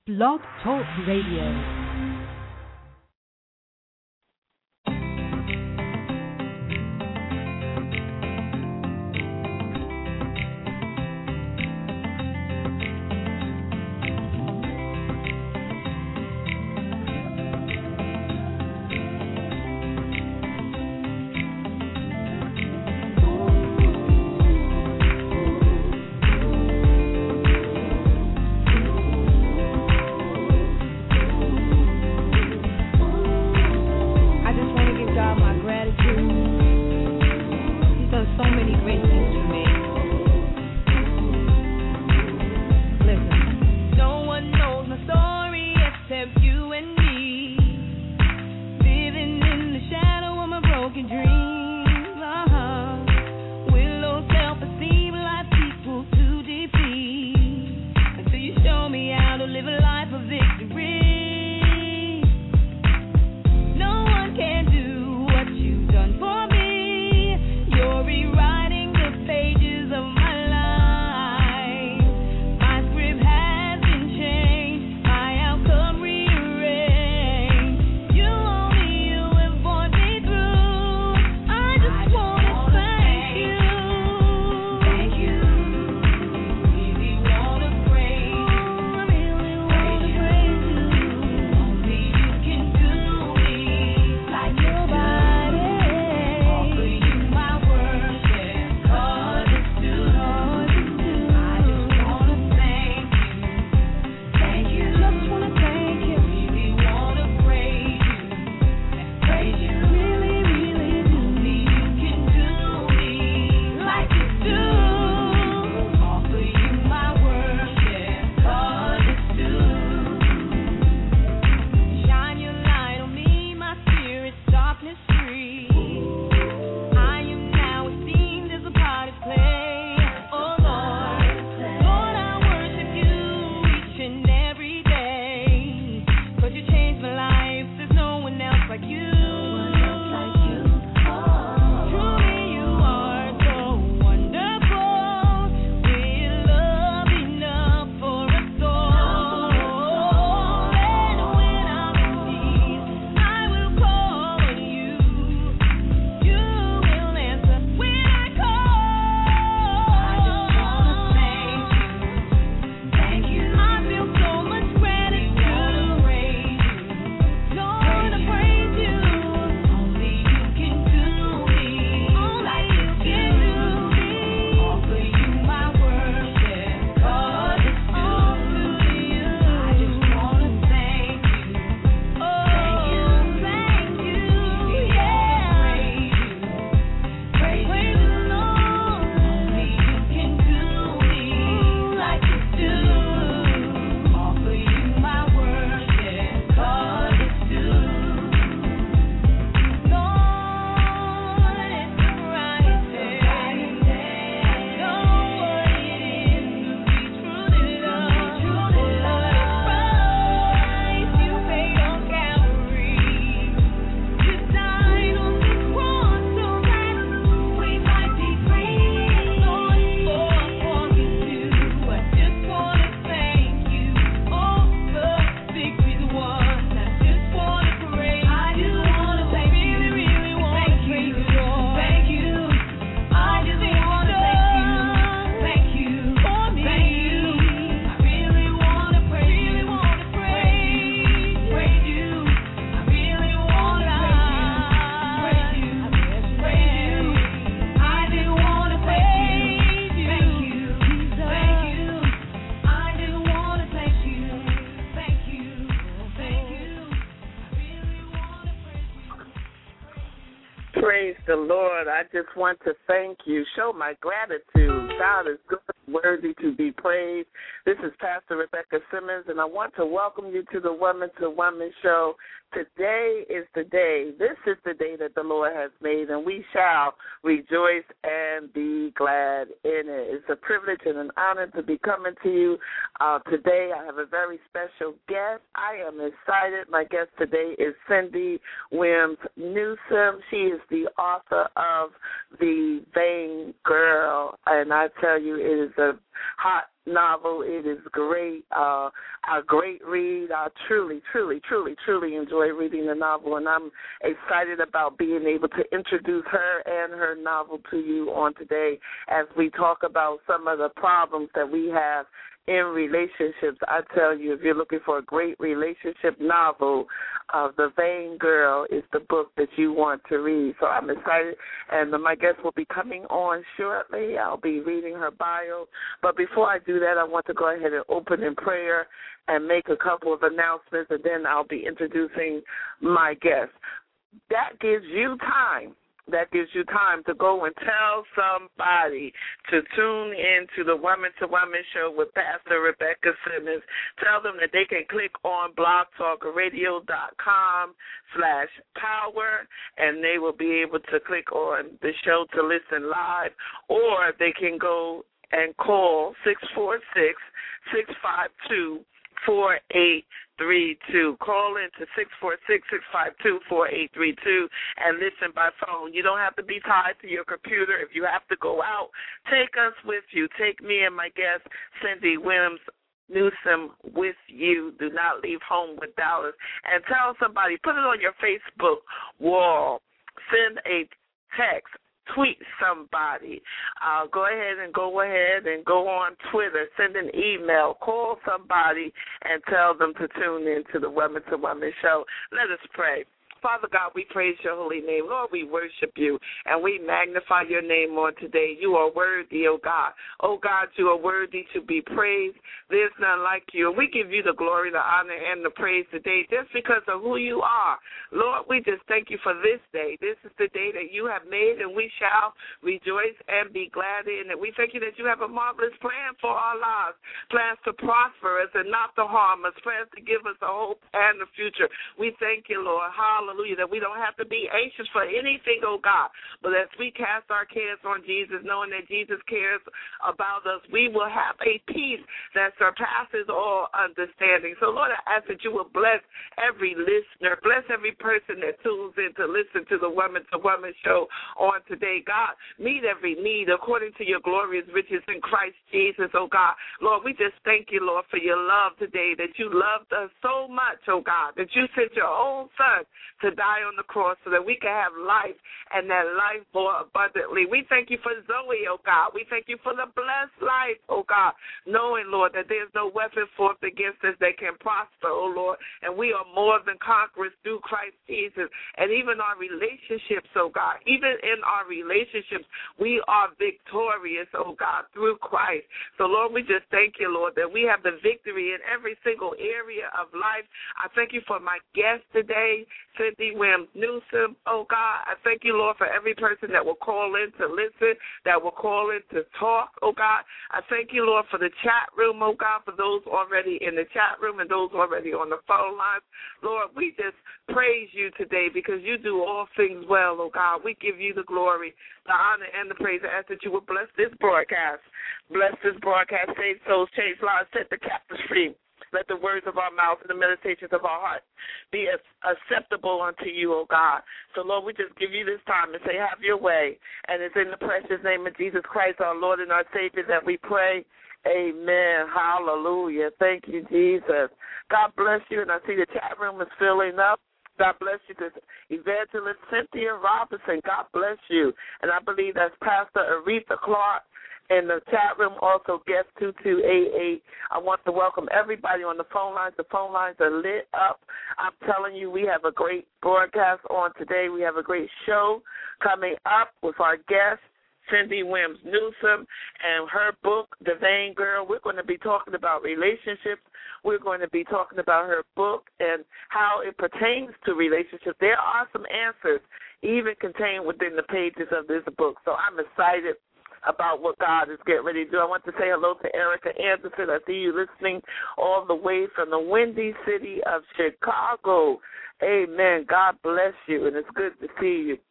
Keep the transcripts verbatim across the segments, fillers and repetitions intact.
Blog Talk Radio. Praise the Lord. I just want to thank you, show my gratitude. God is good, worthy to be praised. This is Pastor Rebecca Simmons, and I want to welcome you to the Woman to Woman show. Today is the day. This is the day that the Lord has made, and we shall rejoice and be glad in it. It's a privilege and an honor to be coming to you uh, today. I have a very special guest. I am excited. My guest today is Cindy Williams Newsom. She is the author of The Vain Girl, and I tell you, it is a hot novel. It is great, uh, a great read. I truly, truly, truly, truly enjoy reading the novel, and I'm excited about being able to introduce her and her novel to you on today as we talk about some of the problems that we have in relationships. I tell you, if you're looking for a great relationship novel, uh, The Vain Girl is the book that you want to read. So I'm excited, and my guest will be coming on shortly. I'll be reading her bio. But before I do that, I want to go ahead and open in prayer and make a couple of announcements, and then I'll be introducing my guest. That gives you time. That gives you time to go and tell somebody to tune in to the Woman to Woman show with Pastor Rebecca Simmons. Tell them that they can click on blogtalkradio.com slash power, and they will be able to click on the show to listen live, or they can go and call six four six, six five two, four eight three two. Call in to six four six, six five two, four eight three two and listen by phone. You don't have to be tied to your computer. If you have to go out, take us with you. Take me and my guest, Cindy Williams Newsom, with you. Do not leave home without us. And tell somebody, put it on your Facebook wall. Send a text. Tweet somebody. Uh, go ahead and go ahead and go on Twitter. Send an email. Call somebody and tell them to tune in to the Woman to Woman show. Let us pray. Father God, we praise your holy name. Lord, we worship you, and we magnify your name on today. You are worthy, oh God. Oh God, you are worthy to be praised. There's none like you. We give you the glory, the honor, and the praise today just because of who you are. Lord, we just thank you for this day. This is the day that you have made, and we shall rejoice and be glad in it. We thank you that you have a marvelous plan for our lives, plans to prosper us and not to harm us, plans to give us a hope and a future. We thank you, Lord. Hallelujah. Hallelujah, that we don't have to be anxious for anything, oh God, but as we cast our cares on Jesus, knowing that Jesus cares about us, we will have a peace that surpasses all understanding. So, Lord, I ask that you will bless every listener, bless every person that tunes in to listen to the Woman to Woman show on today. God, meet every need according to your glorious riches in Christ Jesus, oh God. Lord, we just thank you, Lord, for your love today, that you loved us so much, oh God, that you sent your own son to die on the cross so that we can have life and that life more abundantly. We thank you for Zoe, oh God. We thank you for the blessed life, oh God, knowing, Lord, that there's no weapon formed against us that can prosper, oh Lord, and we are more than conquerors through Christ Jesus. And even our relationships, oh God, even in our relationships, we are victorious, oh God, through Christ. So, Lord, we just thank you, Lord, that we have the victory in every single area of life. I thank you for my guest today, Cindy Williams Newsom, oh God. I thank you, Lord, for every person that will call in to listen, that will call in to talk, oh God. I thank you, Lord, for the chat room, oh God, for those already in the chat room and those already on the phone lines. Lord, we just praise you today because you do all things well, oh God. We give you the glory, the honor, and the praise. I ask that you will bless this broadcast. Bless this broadcast, save souls, change lives, set the captives free. Let the words of our mouth and the meditations of our heart be acceptable unto you, O God. So, Lord, we just give you this time and say, have your way. And it's in the precious name of Jesus Christ, our Lord and our Savior, that we pray. Amen. Hallelujah. Thank you, Jesus. God bless you. And I see the chat room is filling up. God bless you to Evangelist Cynthia Robinson. God bless you. And I believe that's Pastor Aretha Clark. In the chat room, also guest two two eight eight. I want to welcome everybody on the phone lines. The phone lines are lit up. I'm telling you, we have a great broadcast on today. We have a great show coming up with our guest, Cindy Williams Newsom, and her book, The Vain Girl. We're going to be talking about relationships. We're going to be talking about her book and how it pertains to relationships. There are some answers even contained within the pages of this book. So I'm excited about what God is getting ready to do. I want to say hello to Erica Anderson. I see you listening all the way from the windy city of Chicago. Amen. God bless you, and it's good to see you.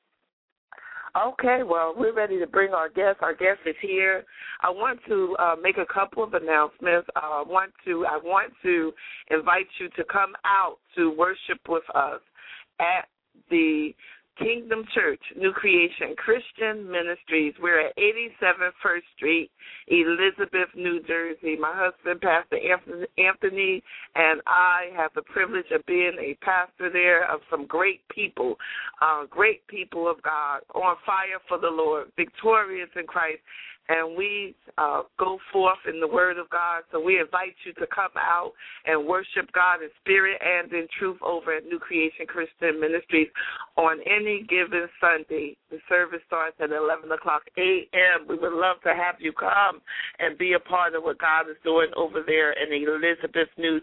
Okay, well, we're ready to bring our guest. Our guest is here. I want to uh, make a couple of announcements. Uh, I want to I want to invite you to come out to worship with us at the Kingdom Church, New Creation Christian Ministries. We're at eighty-seven First Street, Elizabeth, New Jersey. My husband, Pastor Anthony, and I have the privilege of being a pastor there of some great people, uh, great people of God, on fire for the Lord, victorious in Christ. And we uh, go forth in the Word of God. So we invite you to come out and worship God in spirit and in truth over at New Creation Christian Ministries on any given Sunday. The service starts at eleven o'clock a.m. We would love to have you come and be a part of what God is doing over there in Elizabeth, New.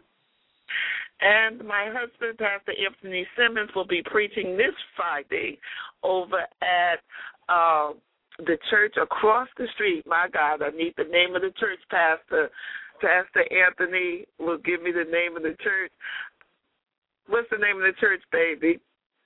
And my husband, Pastor Anthony Simmons, will be preaching this Friday over at uh, the church across the street. My God, I need the name of the church, Pastor. Pastor Anthony will give me the name of the church. What's the name of the church, baby?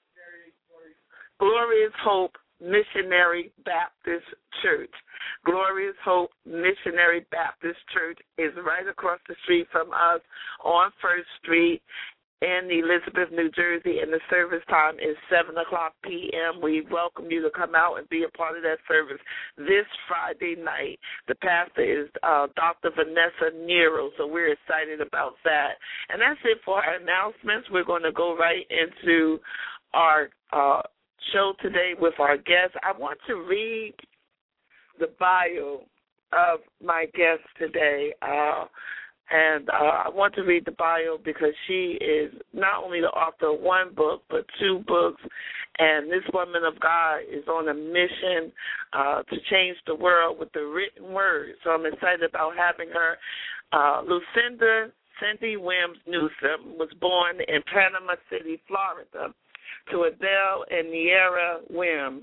Glorious Hope Missionary Baptist Church. Glorious Hope Missionary Baptist Church is right across the street from us on First Street in Elizabeth, New Jersey, and the service time is seven o'clock p.m. We welcome you to come out and be a part of that service this Friday night. The pastor is uh, Doctor Vanessa Nero, so we're excited about that. And that's it for our announcements. We're going to go right into our uh, show today with our guest. I want to read the bio of my guest today. Uh And uh, I want to read the bio because she is not only the author of one book, but two books. And this woman of God is on a mission uh, to change the world with the written word. So I'm excited about having her. Uh, Lucinda Cindy Wims Newsom was born in Panama City, Florida, to Adele and Niera Wims.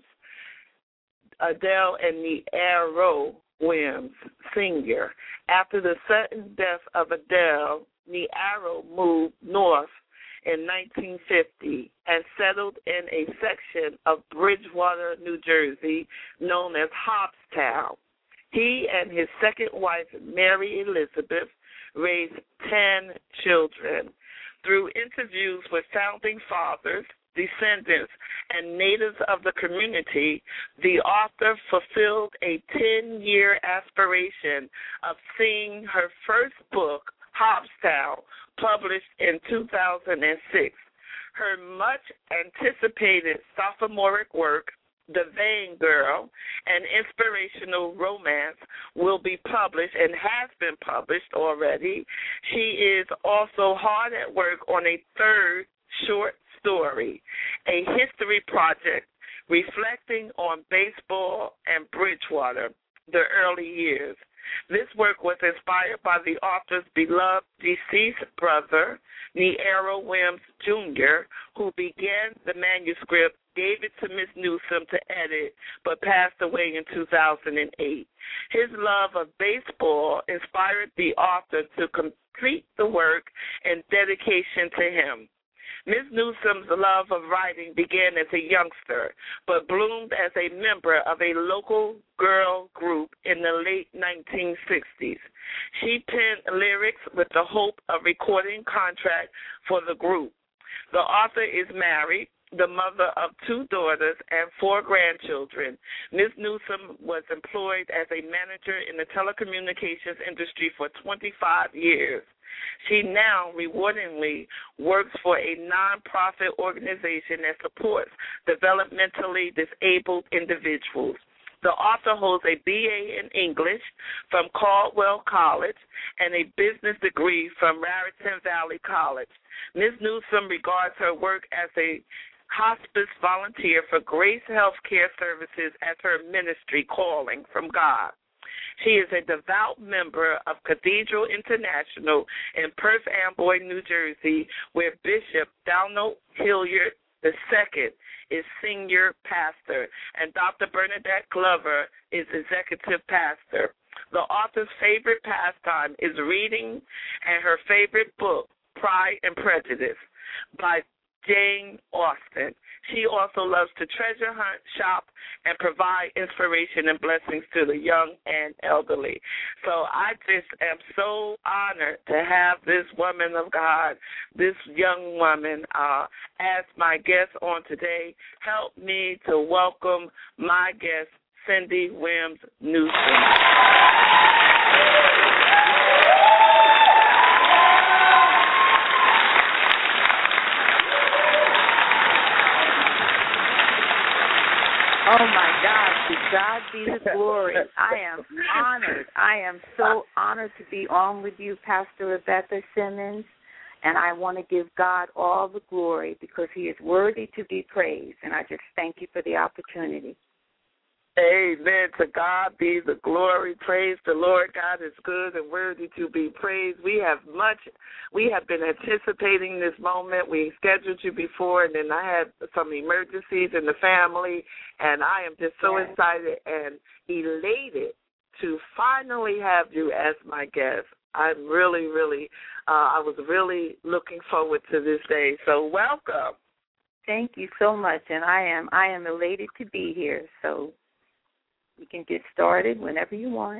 Adele and Niero Wims Senior After the sudden death of Adele, Niero moved north in nineteen fifty and settled in a section of Bridgewater, New Jersey, known as Hobbstown. He and his second wife, Mary Elizabeth, raised ten children. Through interviews with founding fathers, descendants, and natives of the community, the author fulfilled a ten-year aspiration of seeing her first book, Hobbstown, published in two thousand six. Her much-anticipated sophomoric work, The Vain Girl, an inspirational romance, will be published and has been published already. She is also hard at work on a third short story, a history project reflecting on baseball and Bridgewater, the early years. This work was inspired by the author's beloved deceased brother, Niero Wims Junior, who began the manuscript, gave it to Miss Newsom to edit, but passed away in two thousand eight. His love of baseball inspired the author to complete the work and dedication to him. Miss Newsom's love of writing began as a youngster, but bloomed as a member of a local girl group in the late nineteen sixties. She penned lyrics with the hope of recording contract for the group. The author is married, the mother of two daughters and four grandchildren. Miz Newsom was employed as a manager in the telecommunications industry for twenty-five years. She now rewardingly works for a nonprofit organization that supports developmentally disabled individuals. The author holds a B A in English from Caldwell College and a business degree from Raritan Valley College. Miz Newsom regards her work as a hospice volunteer for Grace Healthcare Services as her ministry calling from God. She is a devout member of Cathedral International in Perth Amboy, New Jersey, where Bishop Donald Hilliard the Second is senior pastor, and Doctor Bernadette Glover is executive pastor. The author's favorite pastime is reading, and her favorite book, Pride and Prejudice, by Jane Austen. She also loves to treasure hunt, shop, and provide inspiration and blessings to the young and elderly. So I just am so honored to have this woman of God, this young woman, uh, as my guest on today. Help me to welcome my guest, Cindy Williams Newsom. Oh, my God, to God be the glory. I am honored. I am so honored to be on with you, Pastor Rebecca Simmons, and I want to give God all the glory because he is worthy to be praised, and I just thank you for the opportunity. Amen. To God be the glory. Praise the Lord. God is good and worthy to be praised. We have much, we have been anticipating this moment. We scheduled you before, and then I had some emergencies in the family, and I am just so yes. excited and elated to finally have you as my guest. I'm really, really, uh, I was really looking forward to this day. So welcome. Thank you so much, and I am, I am elated to be here. So we can get started whenever you want.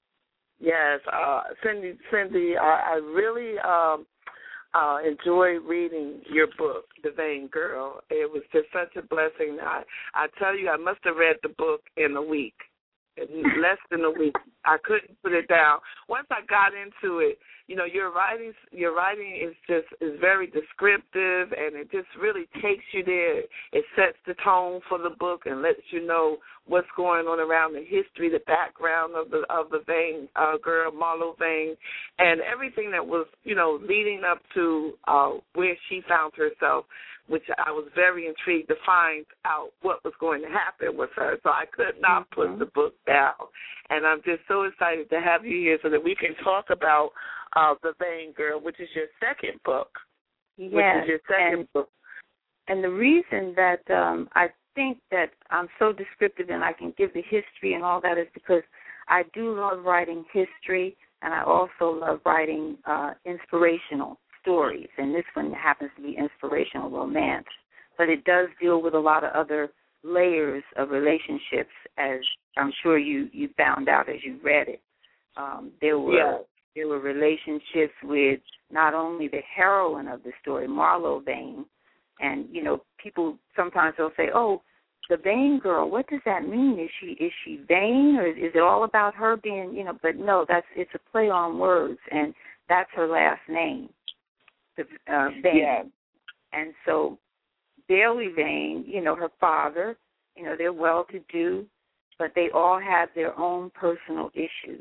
Yes, uh, Cindy, Cindy, I, I really um, uh, enjoy reading your book, The Vain Girl. It was just such a blessing. I, I tell you, I must have read the book in a week, in less than a week. I couldn't put it down. Once I got into it, you know, your writing, your writing is just is very descriptive, and it just really takes you there. It sets the tone for the book and lets you know what's going on around the history, the background of the of the Vain uh, girl, Marlo Vain, and everything that was, you know, leading up to uh, where she found herself, which I was very intrigued to find out what was going to happen with her. So I could not mm-hmm. put the book down, and I'm just so excited to have you here so that we can talk about uh, The Vain Girl, which is your second book. Yes, which is your second and, book. And the reason that um, I think that I'm so descriptive and I can give the history and all that is because I do love writing history, and I also love writing uh, inspirational stories. And this one happens to be inspirational romance, but it does deal with a lot of other layers of relationships, as I'm sure you, you found out as you read it. Um, there were yeah. there were relationships with not only the heroine of the story, Marlo Vain, and you know, people sometimes they'll say, "Oh, the Vain Girl. What does that mean? Is she is she vain, or is it all about her being, you know?" But no, that's it's a play on words, and that's her last name, the uh, Vain. Yeah. And so Bailey Vain, you know, her father, you know, they're well-to-do, but they all have their own personal issues.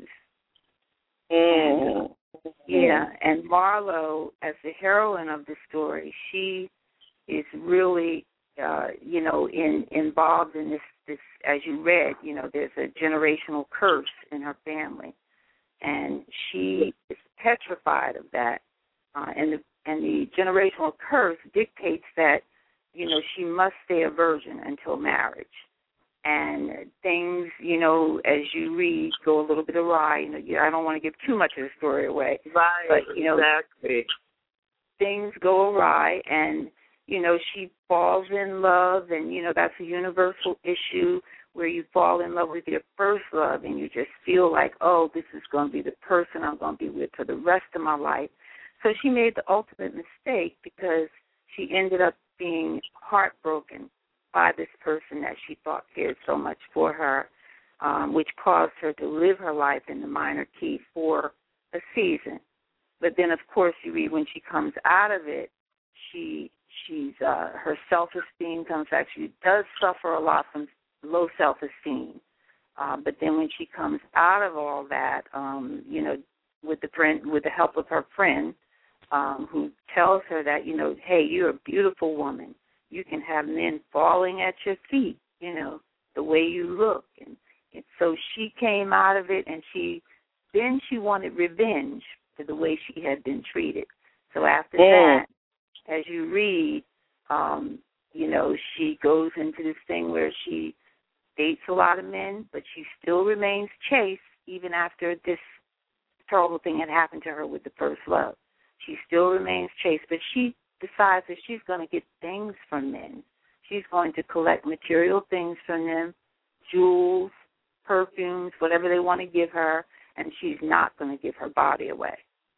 Mm. Yeah, and Marlo, as the heroine of the story, she is really, uh, you know, in, involved in this, this, as you read, you know, there's a generational curse in her family, and she is petrified of that, uh, and, the, and the generational curse dictates that, you know, she must stay a virgin until marriage. And things, you know, as you read, go a little bit awry. You know, I don't want to give too much of the story away. Right, but, you know, exactly. Things go awry, and, you know, she falls in love, and, you know, that's a universal issue where you fall in love with your first love, and you just feel like, oh, this is going to be the person I'm going to be with for the rest of my life. So she made the ultimate mistake because she ended up being heartbroken by this person that she thought cared so much for her, um, which caused her to live her life in the minor key for a season. But then, of course, you read when she comes out of it, she she's uh, her self-esteem comes back. She does suffer a lot from low self-esteem. Uh, but then when she comes out of all that, um, you know, with the friend, with the help of her friend, um, who tells her that, you know, hey, you're a beautiful woman. You can have men falling at your feet, you know, the way you look. And, and so she came out of it, and she then she wanted revenge for the way she had been treated. So after mm. that, as you read, um, you know, she goes into this thing where she dates a lot of men, but she still remains chaste even after this terrible thing had happened to her with the first love. She still remains chaste, but she decides that she's going to get things from men. She's going to collect material things from them, jewels, perfumes, whatever they want to give her, and she's not going to give her body away.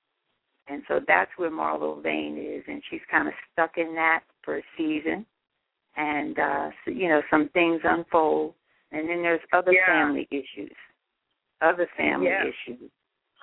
And so that's where Marlo Vane is, and she's kind of stuck in that for a season. And, uh, so, you know, some things unfold. And then there's other yeah. family issues, other family yeah. issues.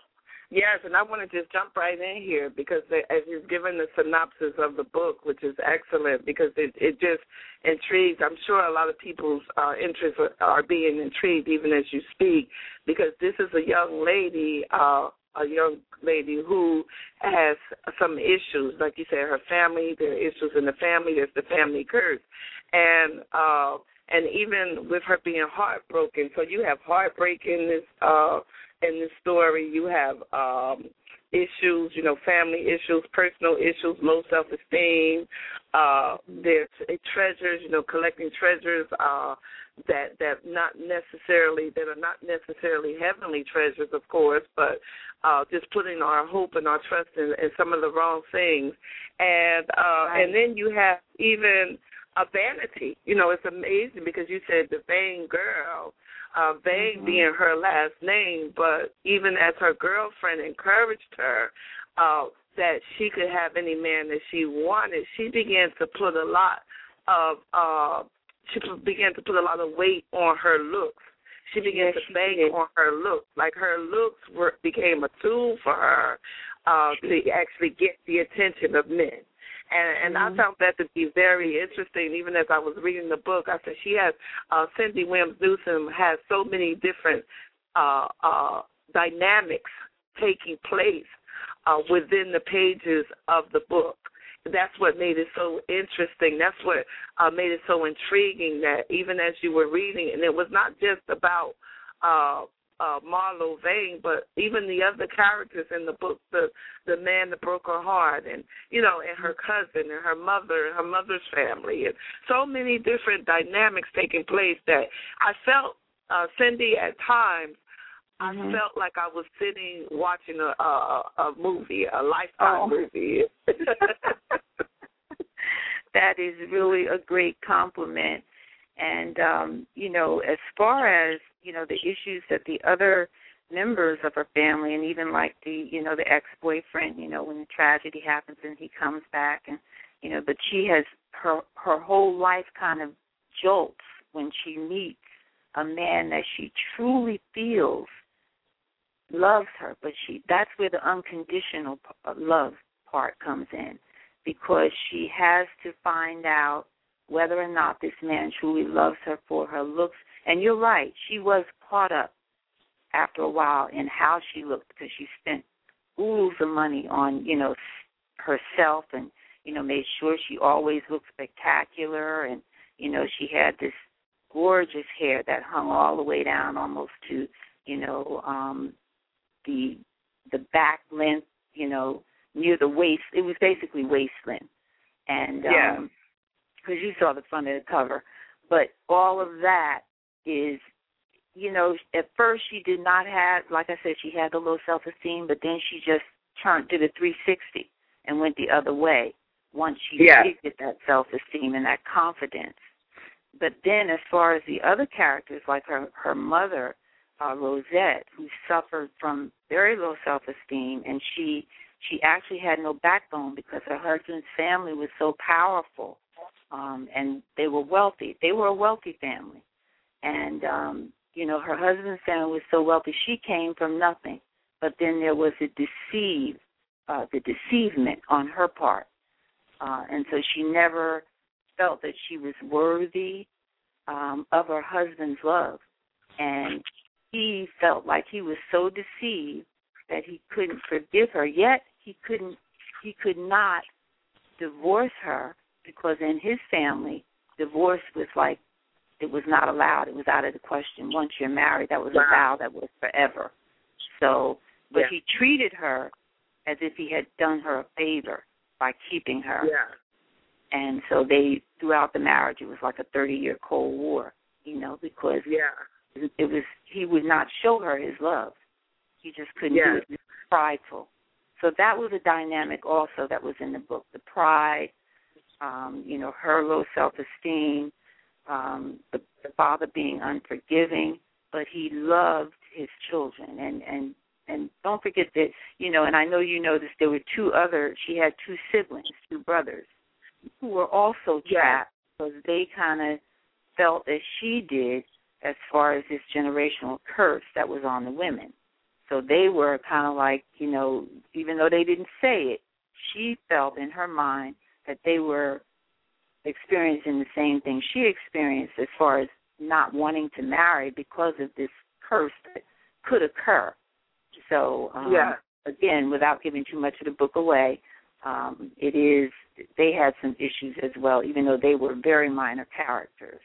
Yes, and I want to just jump right in here because they, as you've given the synopsis of the book, which is excellent because it, it just intrigues. I'm sure a lot of people's uh, interests are, are being intrigued even as you speak because this is a young lady, uh, a young lady who has some issues. Like you said, her family, there are issues in the family. There's the family curse. And uh, and even with her being heartbroken, so you have heartbreak in this uh in this story, you have um, issues, you know, family issues, personal issues, low self-esteem. Uh, there's treasures, you know, collecting treasures uh, that that not necessarily that are not necessarily heavenly treasures, of course, but uh, just putting our hope and our trust in, in some of the wrong things. And uh, right. and then you have even a vanity. You know, it's amazing because you said the vain girl. Uh, Vane mm-hmm. being her last name, but even as her girlfriend encouraged her uh, that she could have any man that she wanted, she began to put a lot of uh, she began to put a lot of weight on her looks. She began yes, to bank on her looks, like her looks were became a tool for her uh, to actually get the attention of men. And, and mm-hmm. I found that to be very interesting. Even as I was reading the book, I said she has, uh, Cindy Williams Newsom has so many different uh, uh, dynamics taking place uh, within the pages of the book. That's what made it so interesting. That's what uh, made it so intriguing that even as you were reading, and it was not just about uh, Uh, Marlo Vane, but even the other characters in the book, the the man that broke her heart, and you know, and her cousin, and her mother, and her mother's family, and so many different dynamics taking place that I felt, uh, Cindy, at times, mm-hmm. I felt like I was sitting watching a a, a movie, a Lifetime oh. movie. That is really a great compliment. And, um, you know, as far as, you know, the issues that the other members of her family and even like the, you know, the ex-boyfriend, you know, when the tragedy happens and he comes back and, you know, but she has, her, her whole life kind of jolts when she meets a man that she truly feels loves her. But she, that's where the unconditional love part comes in because she has to find out whether or not this man truly loves her for her looks. And you're right, she was caught up after a while in how she looked because she spent oodles of money on, you know, herself and, you know, made sure she always looked spectacular. And, you know, she had this gorgeous hair that hung all the way down almost to, you know, um, the the back length, you know, near the waist. It was basically waist length. And, yeah. um, because you saw the front of the cover. But all of that is, you know, at first she did not have, like I said, she had a low self-esteem, but then she just turned, did a three sixty and went the other way once she yeah. did get that self-esteem and that confidence. But then as far as the other characters, like her, her mother, uh, Rosette, who suffered from very low self-esteem, and she she actually had no backbone because her husband's family was so powerful. Um, and they were wealthy. They were a wealthy family. And, um, you know, her husband's family was so wealthy, she came from nothing. But then there was a deceive, uh, the deceivement on her part. Uh, and so she never felt that she was worthy um, of her husband's love. And he felt like he was so deceived that he couldn't forgive her. Yet he couldn't, he could not divorce her, because in his family, divorce was like, it was not allowed. It was out of the question. Once you're married, that was wow. a vow that was forever. So, but yeah. he treated her as if he had done her a favor by keeping her. Yeah. And so they, throughout the marriage, it was like a thirty-year Cold War, you know, because yeah. it, it was, he would not show her his love. He just couldn't yeah. do it. He was prideful. So that was a dynamic also that was in the book, the pride, um, you know, her low self-esteem, um, the, the father being unforgiving, but he loved his children. And, and, and don't forget that, you know, and I know you noticed there were two other, she had two siblings, two brothers, who were also trapped because they kind of felt as she did as far as this generational curse that was on the women. So they were kind of like, you know, even though they didn't say it, she felt in her mind that they were experiencing the same thing she experienced as far as not wanting to marry because of this curse that could occur. So, um, yeah. again, without giving too much of the book away, um, it is, they had some issues as well, even though they were very minor characters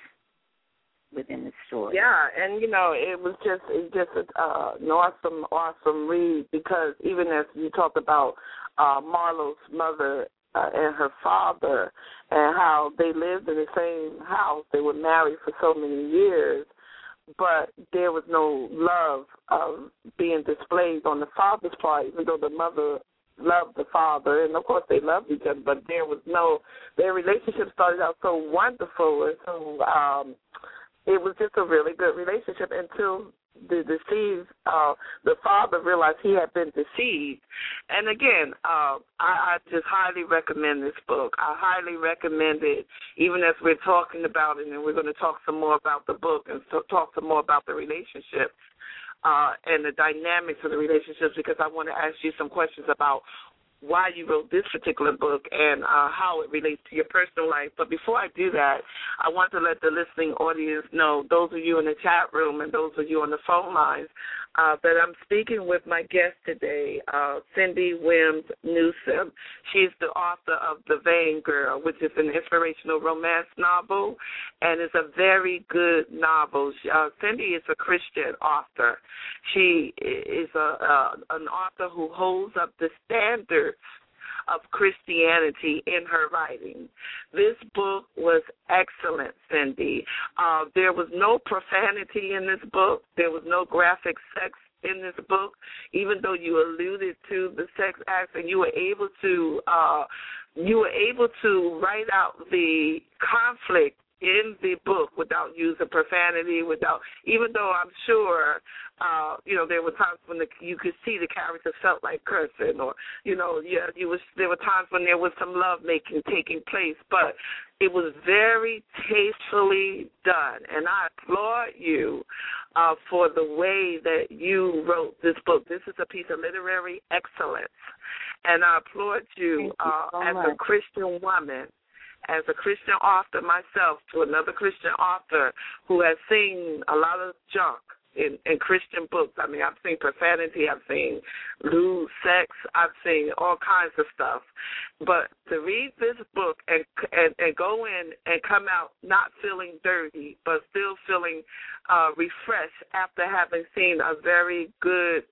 within the story. Yeah, and you know, it was just it's just uh, an awesome, awesome read because even as you talked about uh, Marlo's mother uh, and her father and how they lived in the same house, they were married for so many years, but there was no love um, being displayed on the father's part, even though the mother loved the father, and of course they loved each other, but there was no, their relationship started out so wonderful and so um, it was just a really good relationship until the deceived, uh, the father realized he had been deceived. And again, uh, I, I just highly recommend this book. I highly recommend it, even as we're talking about it, and we're going to talk some more about the book and so, talk some more about the relationship uh, and the dynamics of the relationships, because I want to ask you some questions about why you wrote this particular book and uh, how it relates to your personal life. But before I do that, I want to let the listening audience know, those of you in the chat room and those of you on the phone lines, uh, that I'm speaking with my guest today, uh, Cindy Wims Newsom. She's the author of The Vain Girl, which is an inspirational romance novel, and it's a very good novel. Uh, Cindy is a Christian author. She is a, uh, an author who holds up the standards of Christianity in her writing. This book was excellent, Cindy. Uh, there was no profanity in this book. There was no graphic sex in this book, even though you alluded to the sex acts, and you were able to uh, you were able to write out the conflict in the book without using profanity, without, even though I'm sure, uh, you know, there were times when the, you could see the characters felt like cursing, or, you know, yeah, you was, there were times when there was some lovemaking taking place, but it was very tastefully done, and I applaud you uh, for the way that you wrote this book. This is a piece of literary excellence, and I applaud you, you uh, so as much. a Christian woman, as a Christian author myself, to another Christian author who has seen a lot of junk in, in Christian books. I mean, I've seen profanity, I've seen lewd sex, I've seen all kinds of stuff. But to read this book and, and, and go in and come out not feeling dirty, but still feeling uh, refreshed after having seen a very good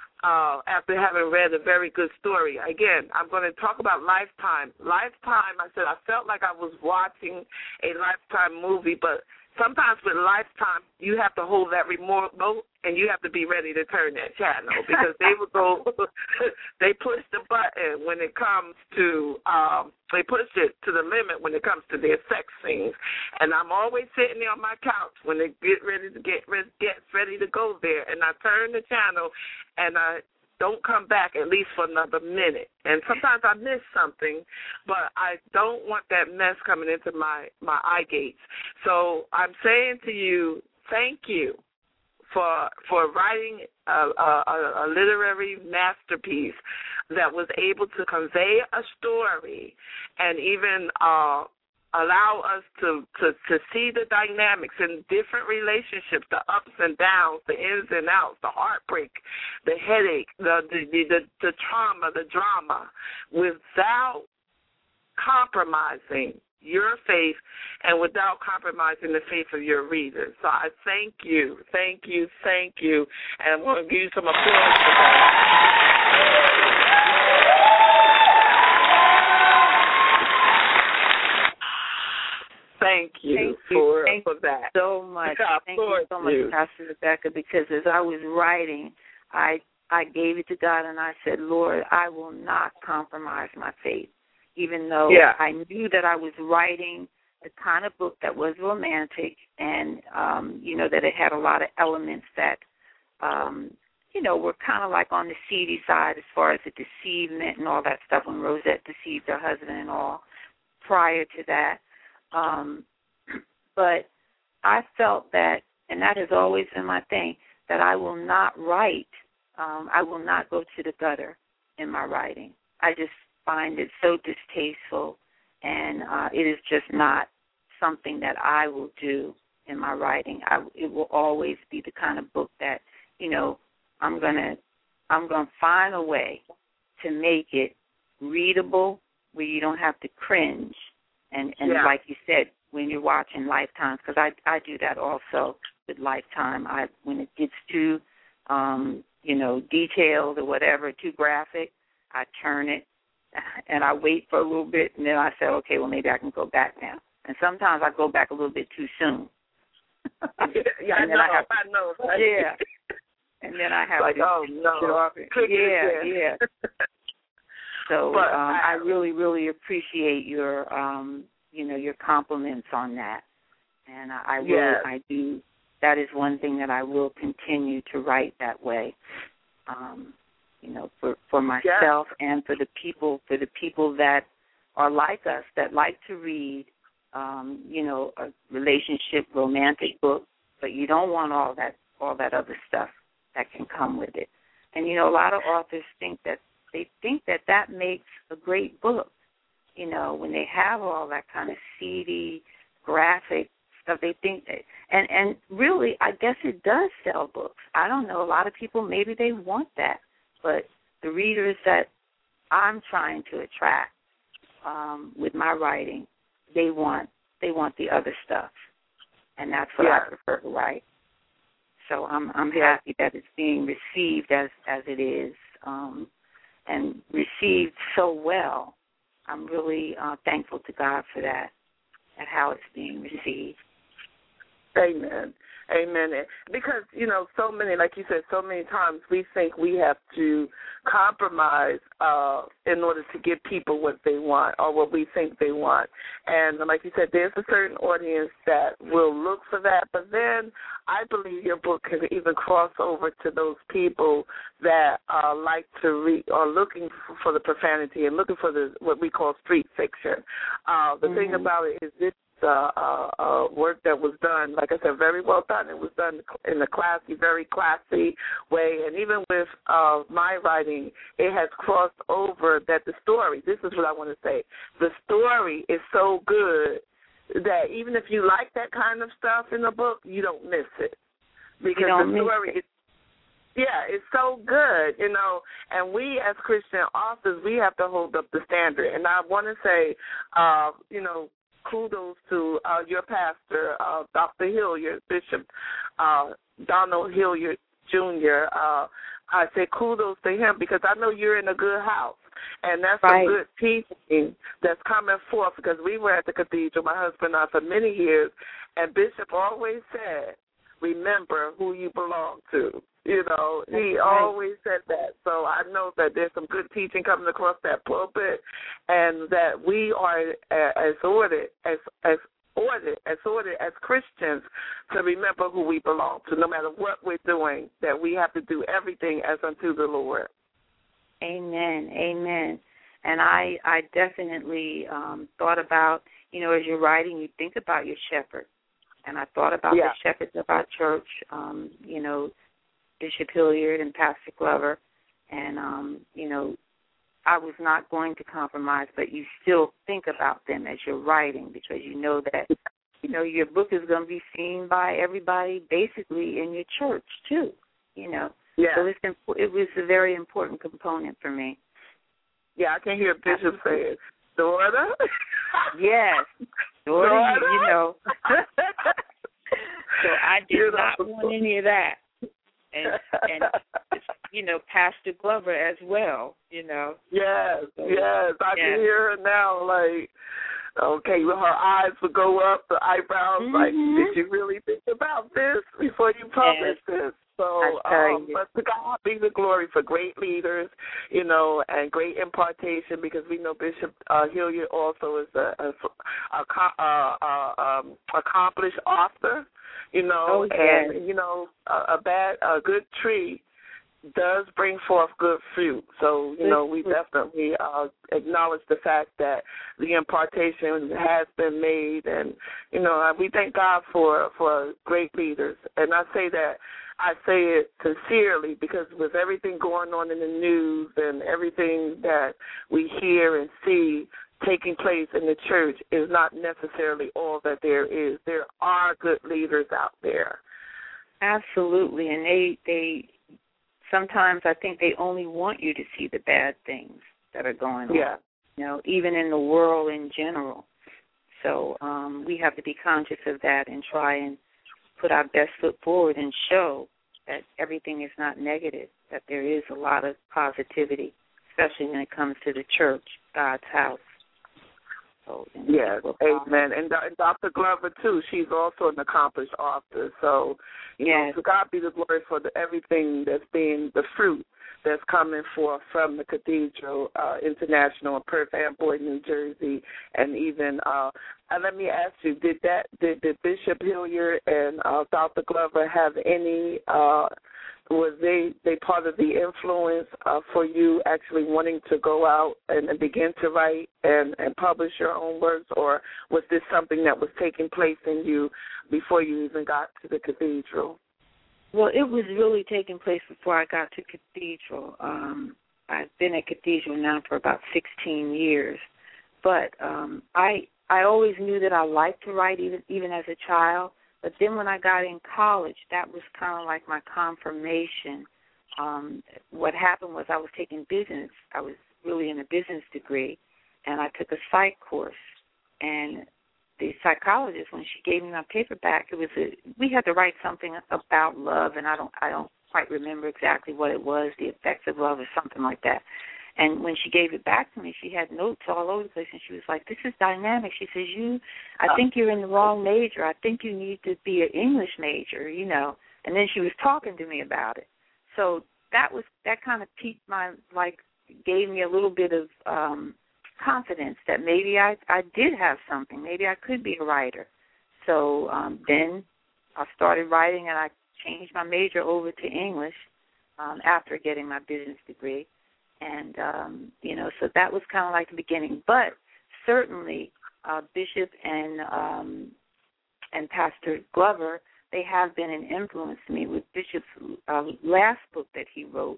Uh, after having read a very good story. Again, I'm going to talk about Lifetime. Lifetime, I said, I felt like I was watching a Lifetime movie, but sometimes with Lifetime, you have to hold that remote and you have to be ready to turn that channel because they will go, they push the button when it comes to, um, they push it to the limit when it comes to their sex scenes. And I'm always sitting there on my couch when they get ready to get, get ready to go there, and I turn the channel and I don't come back at least for another minute. And sometimes I miss something, but I don't want that mess coming into my, my eye gates. So I'm saying to you, thank you for for writing a, a, a literary masterpiece that was able to convey a story and even uh, allow us to, to, to see the dynamics in different relationships, the ups and downs, the ins and outs, the heartbreak, the headache, the the, the, the trauma, the drama, without compromising your faith and without compromising the faith of your readers. So I thank you, thank you, thank you, and I'm going to give you some applause for that. Thank you, Thank you. for, Thank for that. you so much. I Thank you so much, you. Pastor Rebecca, because as I was writing, I I gave it to God, and I said, Lord, I will not compromise my faith, even though yeah. I knew that I was writing the kind of book that was romantic and, um, you know, that it had a lot of elements that, um, you know, were kind of like on the seedy side as far as the deceivement and all that stuff when Rosette deceived her husband and all prior to that. Um, but I felt that, and that has always been my thing, that I will not write, um, I will not go to the gutter in my writing. I just find it so distasteful, and uh, it is just not something that I will do in my writing. I, it will always be the kind of book that, you know, I'm gonna I'm gonna find a way to make it readable where you don't have to cringe, and and yeah. like you said, when you're watching Lifetimes, because I I do that also with Lifetime. I when it gets too um, you know detailed or whatever, too graphic, I turn it and I wait for a little bit, and then I say, okay, well maybe I can go back now. And sometimes I go back a little bit too soon. yeah, I know. I, have to, I know. Right? Yeah. And then I have like, to oh, no. get off it. Yeah, yeah. So but um, I, I really, really appreciate your, um, you know, your compliments on that. And I, I will, yes. I do. That is one thing that I will continue to write that way. Um, you know, for for myself yes. and for the people, for the people that are like us, that like to read, um, you know, a relationship, romantic book, but you don't want all that, all that other stuff that can come with it. And, you know, a lot of authors think that they think that that makes a great book. You know, when they have all that kind of seedy, graphic stuff, they think that, and, and really, I guess it does sell books. I don't know. A lot of people, maybe they want that. But the readers that I'm trying to attract um, with my writing, they want they want the other stuff. And that's what yeah. I prefer to write. So I'm I'm yeah. happy that it's being received as, as it is, um, and received so well. I'm really uh, thankful to God for that, and how it's being received. Amen. Amen. Because, you know, so many, like you said, so many times we think we have to compromise uh, in order to give people what they want or what we think they want. And like you said, there's a certain audience that will look for that. But then I believe your book can even cross over to those people that uh, like to read or looking for the profanity and looking for the what we call street fiction. Uh, the mm-hmm. thing about it is this. Uh, uh, uh, work that was done, like I said, very well done. It was done in a classy, very classy way. And even with uh, my writing, it has crossed over that the story, this is what I want to say, the story is so good that even if you like that kind of stuff in the book, you don't miss it. Because the story is, yeah, it's so good, you know, and we as Christian authors, we have to hold up the standard. And I want to say, uh, you know, kudos to uh, your pastor, uh, Doctor Hilliard, Bishop uh, Donald Hilliard Junior Uh, I say kudos to him because I know you're in a good house, and that's right. a good teaching that's coming forth because we were at the cathedral, my husband and I, for many years, and Bishop always said, remember who you belong to. You know, That's he right. always said that. So I know that there's some good teaching coming across that pulpit, and that we are as ordered as as ordered as ordered as Christians to remember who we belong to, no matter what we're doing. That we have to do everything as unto the Lord. Amen. Amen. And I I definitely um, thought about, you know, as you're writing, you think about your shepherd, and I thought about yeah. the shepherds of our church, um, you know. Bishop Hilliard and Pastor Glover, and, um, you know, I was not going to compromise, but you still think about them as you're writing because you know that, you know, your book is going to be seen by everybody basically in your church, too, you know. Yeah. So it's, it was a very important component for me. Yeah, I can hear Bishop saying, daughter? Yes, daughter, daughter? You, you know. So I did you not know. want any of that. And, and, you know, Pastor Glover as well, you know. Yes, so, yes. I yeah. can hear her now, like, okay, well, her eyes would go up, the eyebrows, mm-hmm. like, did you really think about this before you published yes. this? So, um, but to God be the glory for great leaders, you know, and great impartation, because we know Bishop uh, Hilliard also is a, a, a, a, a um, accomplished author, you know, oh, yes. and, you know, a, a bad, a good tree does bring forth good fruit. So, you know, we definitely uh, acknowledge the fact that the impartation has been made, and, you know, we thank God for, for great leaders. And I say that, I say it sincerely, because with everything going on in the news and everything that we hear and see taking place in the church is not necessarily all that there is. There are good leaders out there. Absolutely, and they they sometimes I think they only want you to see the bad things that are going on. Yeah. You know, even in the world in general. So um, we have to be conscious of that and try and put our best foot forward and show that everything is not negative, that there is a lot of positivity, especially when it comes to the church, God's house. So, yes, amen. And, and Doctor Glover, too, she's also an accomplished author. So, you yes. know, to God be the glory for the, everything that's being the fruit that's coming forth from the Cathedral uh, International in Perth Amboy, New Jersey, and even uh, and let me ask you, did that did, did Bishop Hilliard and uh, Doctor Glover have any? Uh, was they they part of the influence uh, for you actually wanting to go out and, and begin to write and, and publish your own works, or was this something that was taking place in you before you even got to the Cathedral? Well, it was really taking place before I got to Cathedral. Um, I've been at Cathedral now for about sixteen years, but um, I I always knew that I liked to write even even as a child. But then when I got in college, that was kind of like my confirmation. Um, what happened was I was taking business. I was really in a business degree, and I took a psych course. And the psychologist, when she gave me my paper back, it was a, we had to write something about love, and I don't I don't quite remember exactly what it was, the effects of love or something like that. And when she gave it back to me, she had notes all over the place, and she was like, this is dynamic. She says, you, I think you're in the wrong major. I think you need to be an English major, you know. And then she was talking to me about it. So that was, that kind of piqued my, like, gave me a little bit of um, confidence that maybe I, I did have something. Maybe I could be a writer. So um, then I started writing, and I changed my major over to English um, after getting my business degree. And, um, you know, so that was kind of like the beginning. But certainly uh, Bishop and um, and Pastor Glover, they have been an influence to me. With Bishop's uh, last book that he wrote,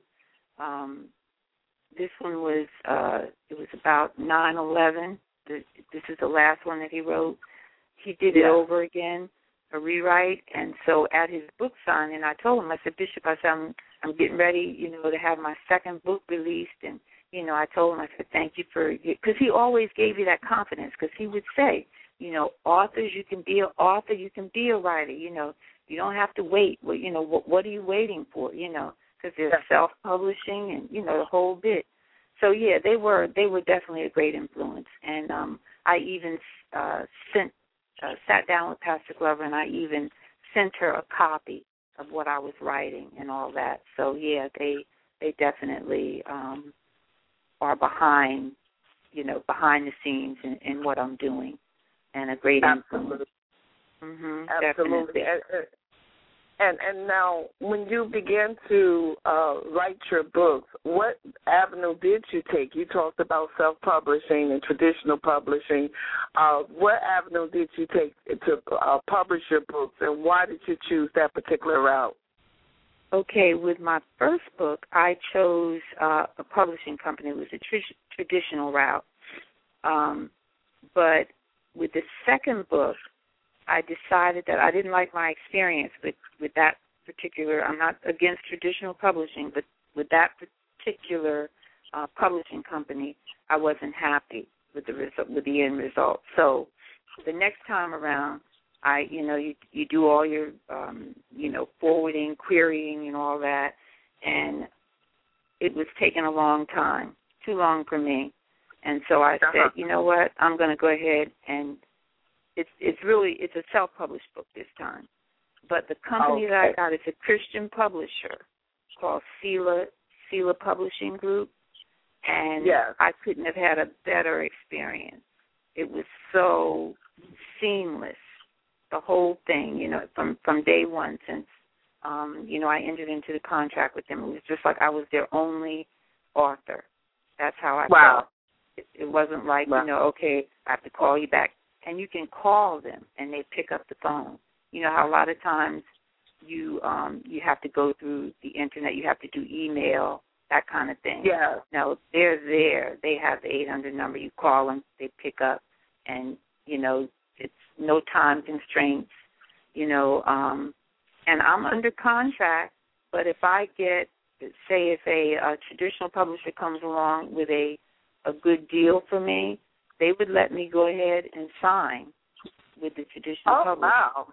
um, this one was, uh, it was about nine eleven. This is the last one that he wrote. He did it yeah. over again, a rewrite. And so at his book signing, I told him, I said, Bishop, I said, I'm I'm getting ready, you know, to have my second book released. And, you know, I told him, I said, thank you for, because he always gave you that confidence, because he would say, you know, authors, you can be an author, you can be a writer, you know, you don't have to wait. Well, you know, what, what are you waiting for, you know, because there's self-publishing and, you know, the whole bit. So, yeah, they were they were definitely a great influence. And um, I even uh, sent, uh, sat down with Pastor Glover, and I even sent her a copy of what I was writing and all that. So, yeah, they they definitely um, are behind, you know, behind the scenes in, in what I'm doing, and a great Absolutely. influence. Mm-hmm, Absolutely. And, and and now, when you began to uh, write your books, what avenue did you take? You talked about self-publishing and traditional publishing. Uh, what avenue did you take to uh, publish your books, and why did you choose that particular route? Okay, with my first book, I chose uh, a publishing company. It was a tr- traditional route. Um, but with the second book, I decided that I didn't like my experience with, with that particular, I'm not against traditional publishing, but with that particular uh, publishing company, I wasn't happy with the result, with the end result. So the next time around, I, you know, you, you do all your, um, you know, forwarding, querying, and all that, and it was taking a long time, too long for me. And so I uh-huh. said, you know what, I'm going to go ahead and It's it's really, it's a self-published book this time. But the company okay. that I got is a Christian publisher called Sela, Sela Publishing Group, and yes. I couldn't have had a better experience. It was so seamless, the whole thing, you know, from, from day one since, um, you know, I entered into the contract with them. It was just like I was their only author. That's how I wow. felt. It, it wasn't like, wow. you know, okay, I have to call you back. And you can call them, and they pick up the phone. You know how a lot of times you um, you have to go through the Internet, you have to do email, that kind of thing. Yeah. No, they're there. They have the eight hundred number. You call them, they pick up, and, you know, it's no time constraints, you know. Um, and I'm under contract, but if I get, say if a, a traditional publisher comes along with a, a good deal for me, they would let me go ahead and sign with the traditional oh, publisher. Wow.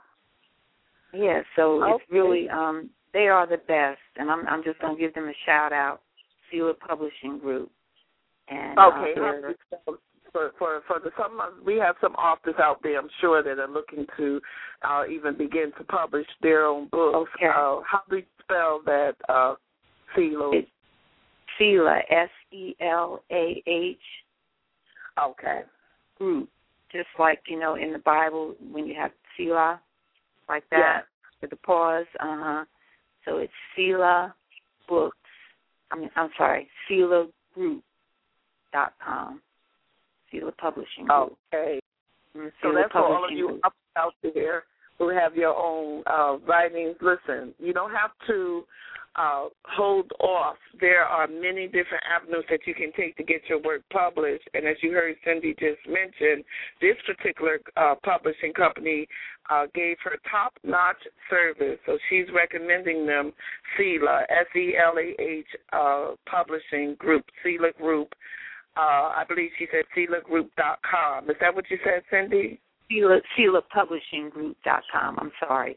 Yeah, so okay. it's really, um, they are the best, and I'm, I'm just going to give them a shout-out, Sela Publishing Group. And, okay. uh, for for for the some we have some authors out there, I'm sure, that are looking to uh, even begin to publish their own books. Okay. Uh, how do you spell that, uh, Sela? It's Sela, S E L A H. Okay. Group, just like, you know, in the Bible when you have Selah, like that, yeah. with the pause. Uh huh. So it's Sela Books. I mean, I'm sorry, Sela Group dot com. Sela Publishing Group. Okay. Mm-hmm. So Sela that's for all of Publishing you Group. up out there who have your own uh, writings. Listen, you don't have to uh, hold off. There are many different avenues that you can take to get your work published. And as you heard Cindy just mention, this particular uh, publishing company uh, gave her top-notch service. So she's recommending them Sela, S E L A H uh, Publishing Group, Sela Group. Uh, I believe she said Sela Group dot com. Is that what you said, Cindy? Sela, Sela Publishing Group dot com. I'm sorry.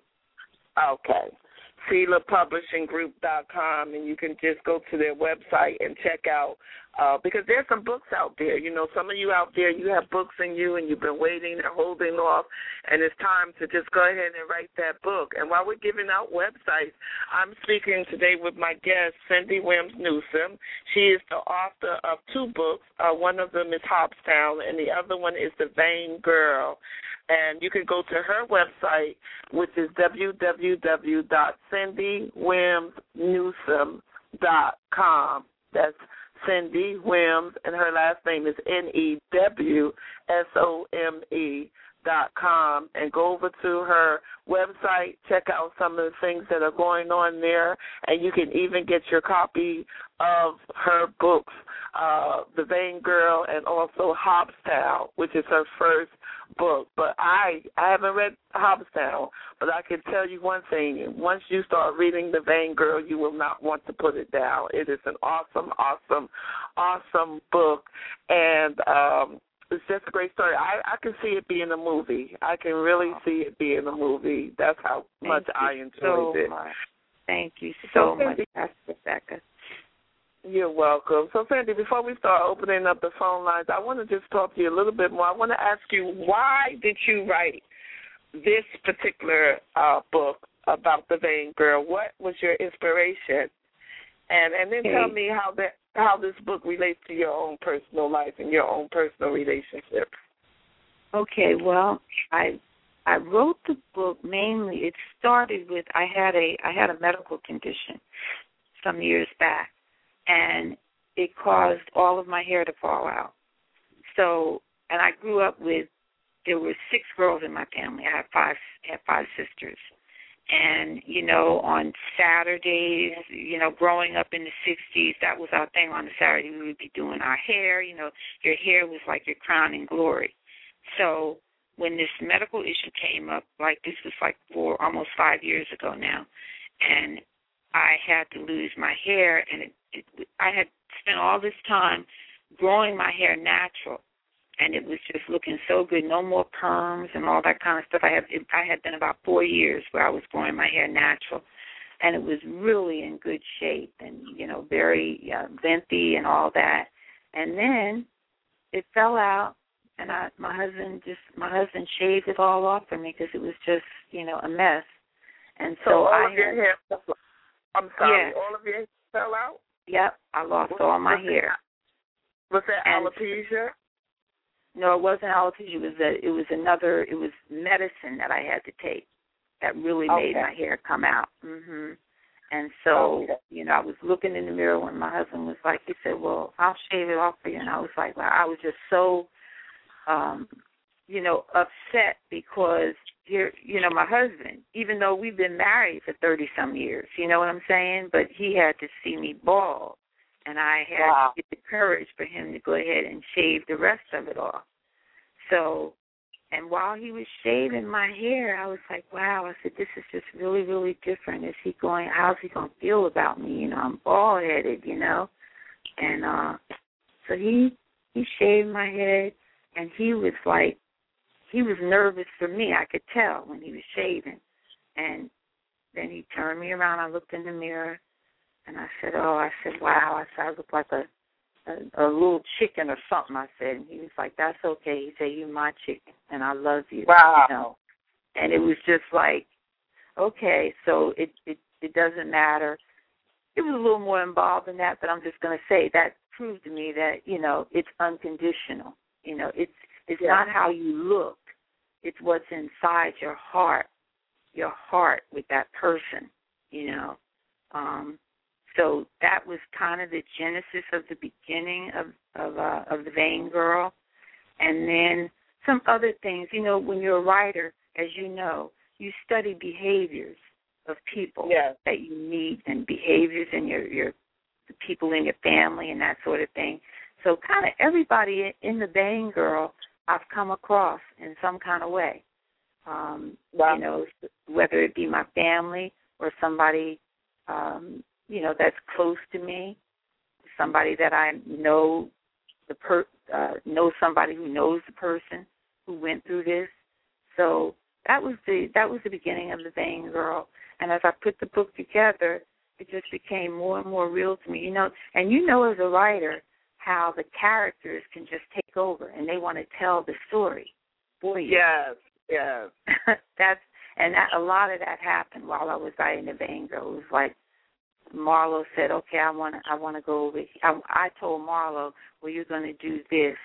Okay. Sela Publishing Group dot com, and you can just go to their website and check out, uh, because there's some books out there. You know, some of you out there, you have books in you, and you've been waiting and holding off, and it's time to just go ahead and write that book. And while we're giving out websites, I'm speaking today with my guest, Cindy Williams Newsome. She is the author of two books. Uh, one of them is Hobbstown, and the other one is The Vain Girl. And you can go to her website, which is w w w dot cindy williams newsome dot com. That's Cindy Williams, and her last name is N E W S O M E dot com. And go over to her website, check out some of the things that are going on there, and you can even get your copy of her books, uh, The Vain Girl and also Hobbstown, which is her first book. But I I haven't read Hobbstown, but I can tell you one thing. Once you start reading The Vain Girl, you will not want to put it down. It is an awesome, awesome, awesome book, and um, it's just a great story. I, I can see it being a movie. I can really see it being a movie. That's how Thank much you I enjoyed so it. Much. Thank you so so much, Pastor Rebecca. You're welcome. So, Sandy, before we start opening up the phone lines, I want to just talk to you a little bit more. I want to ask you, why did you write this particular uh, book about the Vain Girl? What was your inspiration? And and then okay. tell me how that how this book relates to your own personal life and your own personal relationships. Okay, well, I I wrote the book mainly. It started with I had a I had a medical condition some years back, and it caused all of my hair to fall out. So, and I grew up with, there were six girls in my family. I had five, I had five sisters. And, you know, on Saturdays, you know, growing up in the sixties, that was our thing. On the Saturday, we would be doing our hair. You know, your hair was like your crowning glory. So when this medical issue came up, like this was like four, almost five years ago now, and I had to lose my hair, and it, it, I had spent all this time growing my hair natural, and it was just looking so good. No more perms and all that kind of stuff. I had it, I had been about four years where I was growing my hair natural, and it was really in good shape and, you know, very uh, venti and all that. And then it fell out, and I, my husband just my husband shaved it all off for me because it was just, you know, a mess. And so, so all I of your had, hair, I'm sorry, yeah, all of your hair fell out? yep, I lost Was, all my was hair. That, was that And alopecia? no, it wasn't alopecia. It was a, it was another. It was medicine that I had to take that really Okay. made my hair come out. Mhm. And so, Okay. you know, I was looking in the mirror when my husband was like, he said, "Well, I'll shave it off for you." And I was like, "Wow!" I was just so, um, you know, upset because here, you know, my husband, even though we've been married for thirty some years, you know what I'm saying? But he had to see me bald. And I had Wow. to get the courage for him to go ahead and shave the rest of it off. So, and while he was shaving my hair, I was like, wow, I said, this is just really, really different. Is he going, how's he going to feel about me? You know, I'm bald-headed, you know. And uh, so he, he shaved my head, and he was like, he was nervous for me. I could tell when he was shaving. And then he turned me around. I looked in the mirror. And I said, oh, I said, wow. I said, I look like a, a, a little chicken or something, I said. And he was like, that's okay. He said, you're my chicken, and I love you. Wow. You know? And it was just like, okay, so it, it, it doesn't matter. It was a little more involved than that, but I'm just going to say that proved to me that, you know, it's unconditional. You know, it's it's yeah. not how you look. It's what's inside your heart, your heart with that person, you know. Um So that was kind of the genesis of the beginning of of, uh, of the Vain Girl, and then some other things. You know, when you're a writer, as you know, you study behaviors of people yes. that you meet and behaviors in your your the people in your family and that sort of thing. So kind of everybody in the Vain Girl I've come across in some kind of way. Um, wow. You know, whether it be my family or somebody. Um, you know, that's close to me, somebody that I know, the per, uh, know somebody who knows the person who went through this. So that was the that was the beginning of the Vain Girl. And as I put the book together, it just became more and more real to me. You know, and you know as a writer how the characters can just take over and they want to tell the story for you. Yes, yes. That's and that, a lot of that happened while I was writing the Vain Girl. It was like Marlo said, "Okay, I want to. I want to go over." I, I told Marlo, "Well, you're going to do this,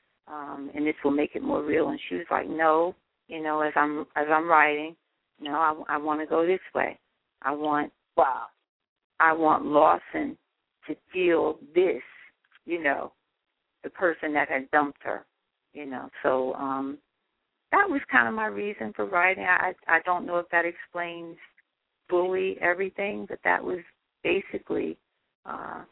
um, and this will make it more real." And she was like, "No, you know, as I'm as I'm writing, no, I, I want to go this way. I want, wow, I want Lawson to feel this, you know, the person that had dumped her, you know." So um, that was kind of my reason for writing. I I don't know if that explains fully everything, but that was basically uh,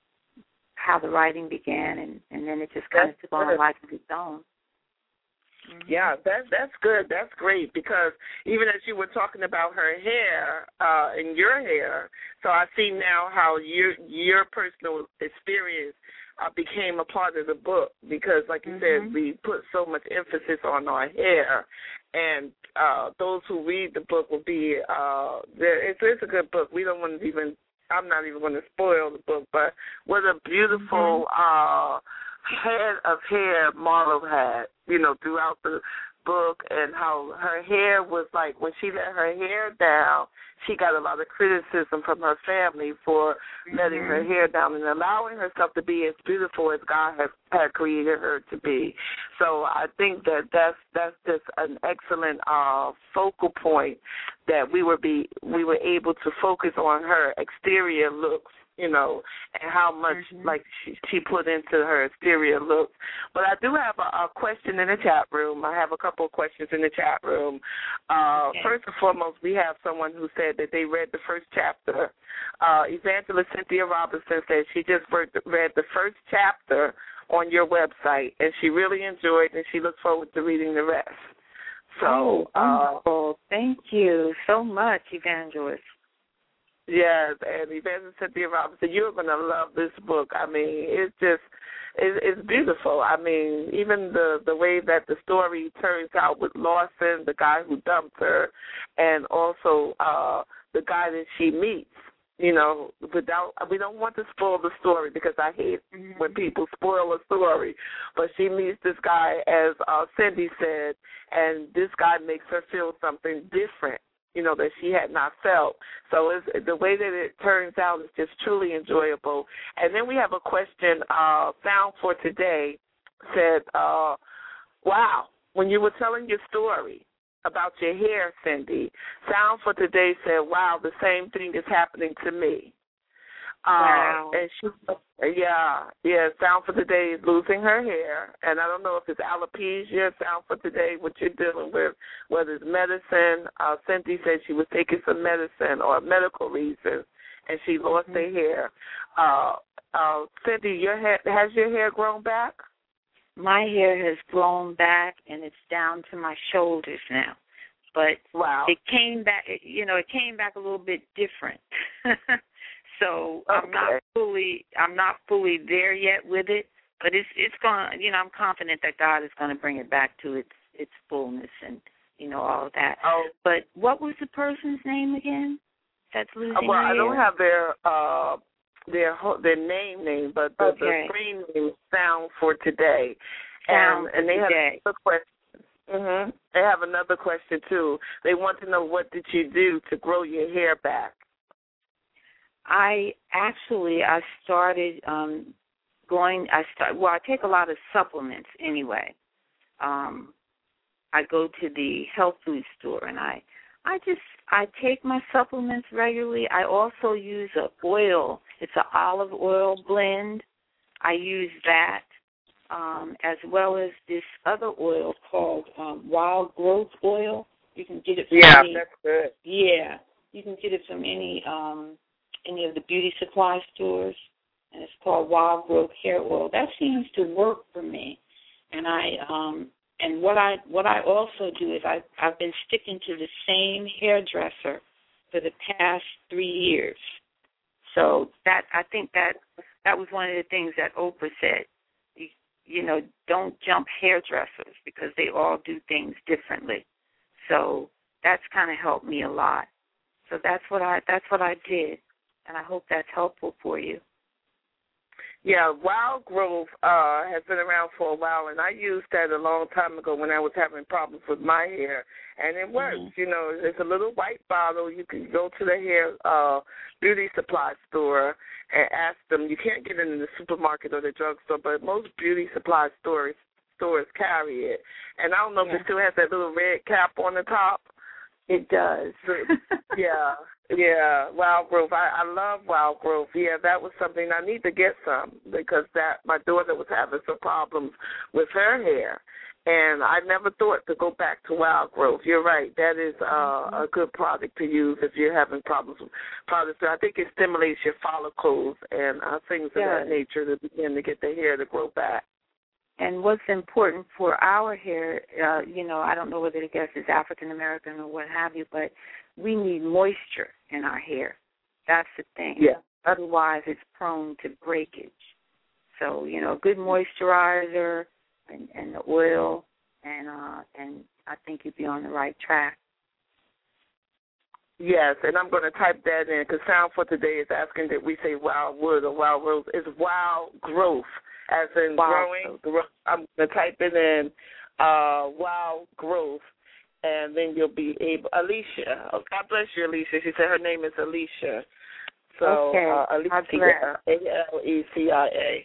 how the writing began, and, and then it just kind of took on a life of its own. Mm-hmm. Yeah, that's that's good. That's great because even as you were talking about her hair uh, and your hair, so I see now how your your personal experience uh, became a part of the book because, like you mm-hmm. said, we put so much emphasis on our hair, and uh, those who read the book will be. Uh, it's, it's a good book. We don't want to even. I'm not even going to spoil the book, but what a beautiful mm-hmm. uh, head of hair Marlo had, you know, throughout the book, and how her hair was like, when she let her hair down, she got a lot of criticism from her family for mm-hmm. letting her hair down and allowing herself to be as beautiful as God has had created her to be. So I think that that's that's just an excellent uh, focal point that we were be we were able to focus on her exterior looks, you know, and how much mm-hmm. like she, she put into her exterior looks. But I do have a, a question in the chat room. I have a couple of questions in the chat room. Uh, okay. First and foremost, we have someone who said that they read the first chapter. Uh, Evangelist Cynthia Robinson said she just read the first chapter on your website, and she really enjoyed it, and she looks forward to reading the rest. So, oh, wonderful. Uh, Thank you so much, Evangelist. Yes, and Evangelist Cynthia Robinson, you're going to love this book. I mean, it's just, it's, it's beautiful. I mean, even the, the way that the story turns out with Lawson, the guy who dumped her, and also uh, the guy that she meets. You know, without we don't want to spoil the story because I hate mm-hmm. when people spoil a story. But she meets this guy, as uh, Cindy said, and this guy makes her feel something different you know, that she had not felt. So it's, the way that it turns out is just truly enjoyable. And then we have a question uh, found for today. Said, uh, wow, when you were telling your story about your hair, Cindy, Sound for Today said, wow, the same thing is happening to me. Wow. Uh, and she, yeah, yeah, Sound for Today is losing her hair. And I don't know if it's alopecia, Sound for Today, what you're dealing with, whether it's medicine. Uh, Cindy said she was taking some medicine or medical reasons, and she lost mm-hmm. her hair. Uh, uh, Cindy, your hair, has your hair grown back? My hair has grown back, and it's down to my shoulders now. But wow. it came back, you know, it came back a little bit different. So okay. I'm not fully, I'm not fully there yet with it. But it's, it's going, you know, I'm confident that God is going to bring it back to its, its fullness and, you know, all of that. Oh. But what was the person's name again? That's losing uh, Well, her I don't hair? have their. Uh, Their their name name, but the, okay. the screen name Sound for Today, Sound and, and they today. have another question. Mm-hmm. They have another question too. They want to know, what did you do to grow your hair back? I actually I started um, going. I start well. I take a lot of supplements anyway. Um, I go to the health food store and I. I just, I take my supplements regularly. I also use a oil. It's an olive oil blend. I use that, um, as well as this other oil called um, Wild Growth Oil. You can get it from yeah, any, that's good. Yeah, you can get it from any um, any of the beauty supply stores, and it's called Wild Growth Hair Oil. That seems to work for me, and I. Um, And what I what I also do is I I've been sticking to the same hairdresser for the past three years. So that I think that that was one of the things that Oprah said. You, you know, don't jump hairdressers because they all do things differently. So that's kind of helped me a lot. So that's what I that's what I did, and I hope that's helpful for you. Yeah, Wild Growth uh, has been around for a while, and I used that a long time ago when I was having problems with my hair, and it works. Mm-hmm. You know, it's a little white bottle. You can go to the hair uh, beauty supply store and ask them. You can't get it in the supermarket or the drugstore, but most beauty supply stores stores carry it. And I don't know yeah. if it still has that little red cap on the top. It does. yeah. Yeah, Wild Growth. I, I love Wild Growth. Yeah, that was something I need to get some because that my daughter was having some problems with her hair, and I never thought to go back to Wild Growth. You're right. That is uh, a good product to use if you're having problems with products. I think it stimulates your follicles and uh, things of yeah. that nature to begin to get the hair to grow back. And what's important for our hair, uh, you know, I don't know whether the guest is African American or what have you, but we need moisture in our hair. That's the thing. Yeah. Otherwise, it's prone to breakage. So, you know, a good moisturizer and, and the oil, and uh, and I think you'd be on the right track. Yes, and I'm going to type that in because Sound for Today is asking that we say Wildwood or Wild Rose. It's Wild Growth, as in wild growing. growth. I'm going to type it in, uh, Wild Growth. And then you'll be able, Alicia. Oh, God bless you, Alicia. She said her name is Alicia. So, okay. uh, Alicia, A L E C I A.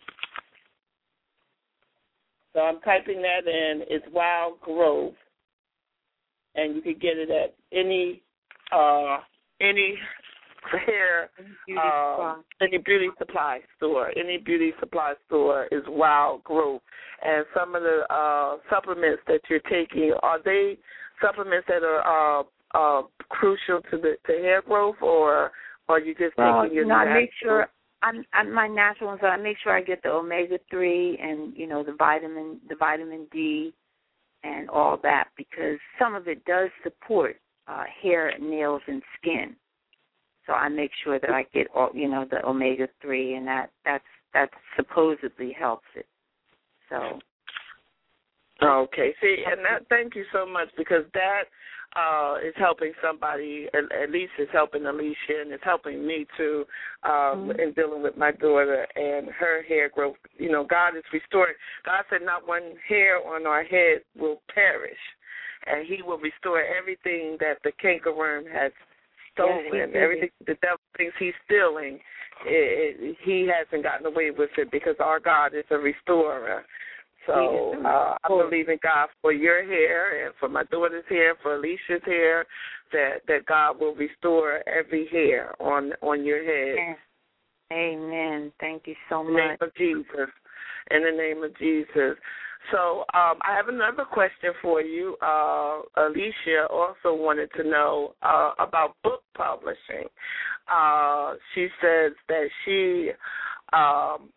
So I'm typing that in. It's Wild Growth. And you can get it at any, uh, any hair, beauty, uh, supply. any beauty supply store. Any beauty supply store is Wild Growth. And some of the uh, supplements that you're taking, are they supplements that are uh, uh, crucial to the to hair growth, or are you just well, taking your you know, natural? I make sure I'm, I'm my natural ones. I make sure I get the omega three and you know the vitamin the vitamin D and all that because some of it does support uh, hair, nails, and skin. So I make sure that I get all you know the omega three, and that that's that supposedly helps it. So. Okay. See, and that, thank you so much because that uh, is helping somebody. At, at least it's helping Alicia, and it's helping me too um, mm-hmm. in dealing with my daughter and her hair growth. You know, God is restoring. God said, "Not one hair on our head will perish." and he will restore everything that the cankerworm has stolen. Yes, everything the devil thinks he's stealing, it, it, he hasn't gotten away with it because our God is a restorer. So uh, I believe in God for your hair and for my daughter's hair, for Alicia's hair, that, that God will restore every hair on on your head. Amen. Thank you so much. In the name of Jesus. In the name of Jesus. So um, I have another question for you. Uh, Alicia also wanted to know uh, about book publishing. Uh, she says that she um,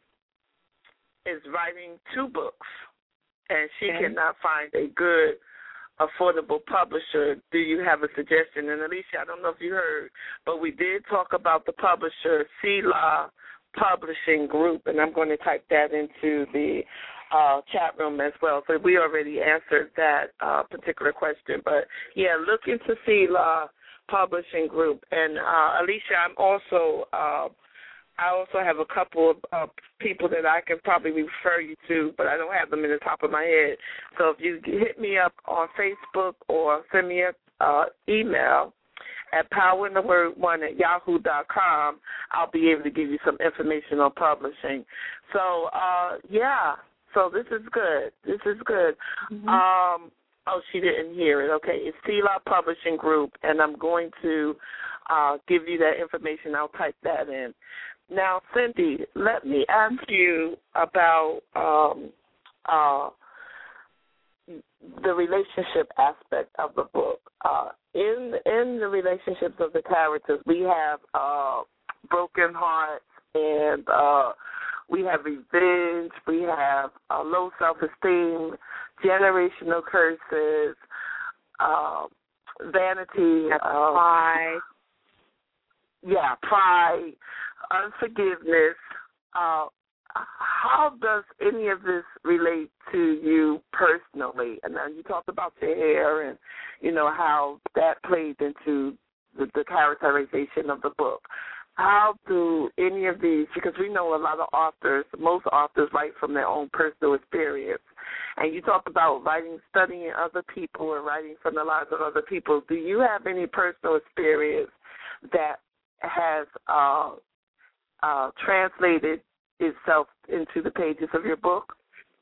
is writing two books, and she okay. cannot find a good, affordable publisher. Do you have a suggestion? And Alicia, I don't know if you heard, but we did talk about the publisher, Selah Publishing Group, and I'm going to type that into the uh, chat room as well. So we already answered that uh, particular question. But, yeah, look into Selah Publishing Group. And, uh, Alicia, I'm also uh, I also have a couple of uh, people that I can probably refer you to, but I don't have them in the top of my head. So if you hit me up on Facebook or send me an uh, email at power in the word one at yahoo dot com, I'll be able to give you some information on publishing. So, uh, yeah, so this is good. This is good. Mm-hmm. Um, oh, she didn't hear it. Okay, it's Selah Publishing Group, and I'm going to uh, give you that information. I'll type that in. Now, Cindy, let me ask you about um, uh, the relationship aspect of the book. Uh, in in the relationships of the characters, we have uh, broken hearts, and uh, we have revenge, we have uh, low self-esteem, generational curses, uh, vanity, uh, pride. Yeah, pride, unforgiveness. Uh, how does any of this relate to you personally? And then you talked about your hair and, you know, how that played into the, the characterization of the book. How do any of these, because we know a lot of authors, most authors write from their own personal experience. And you talked about writing, studying other people and writing from the lives of other people. Do you have any personal experience that has uh, uh, translated itself into the pages of your book?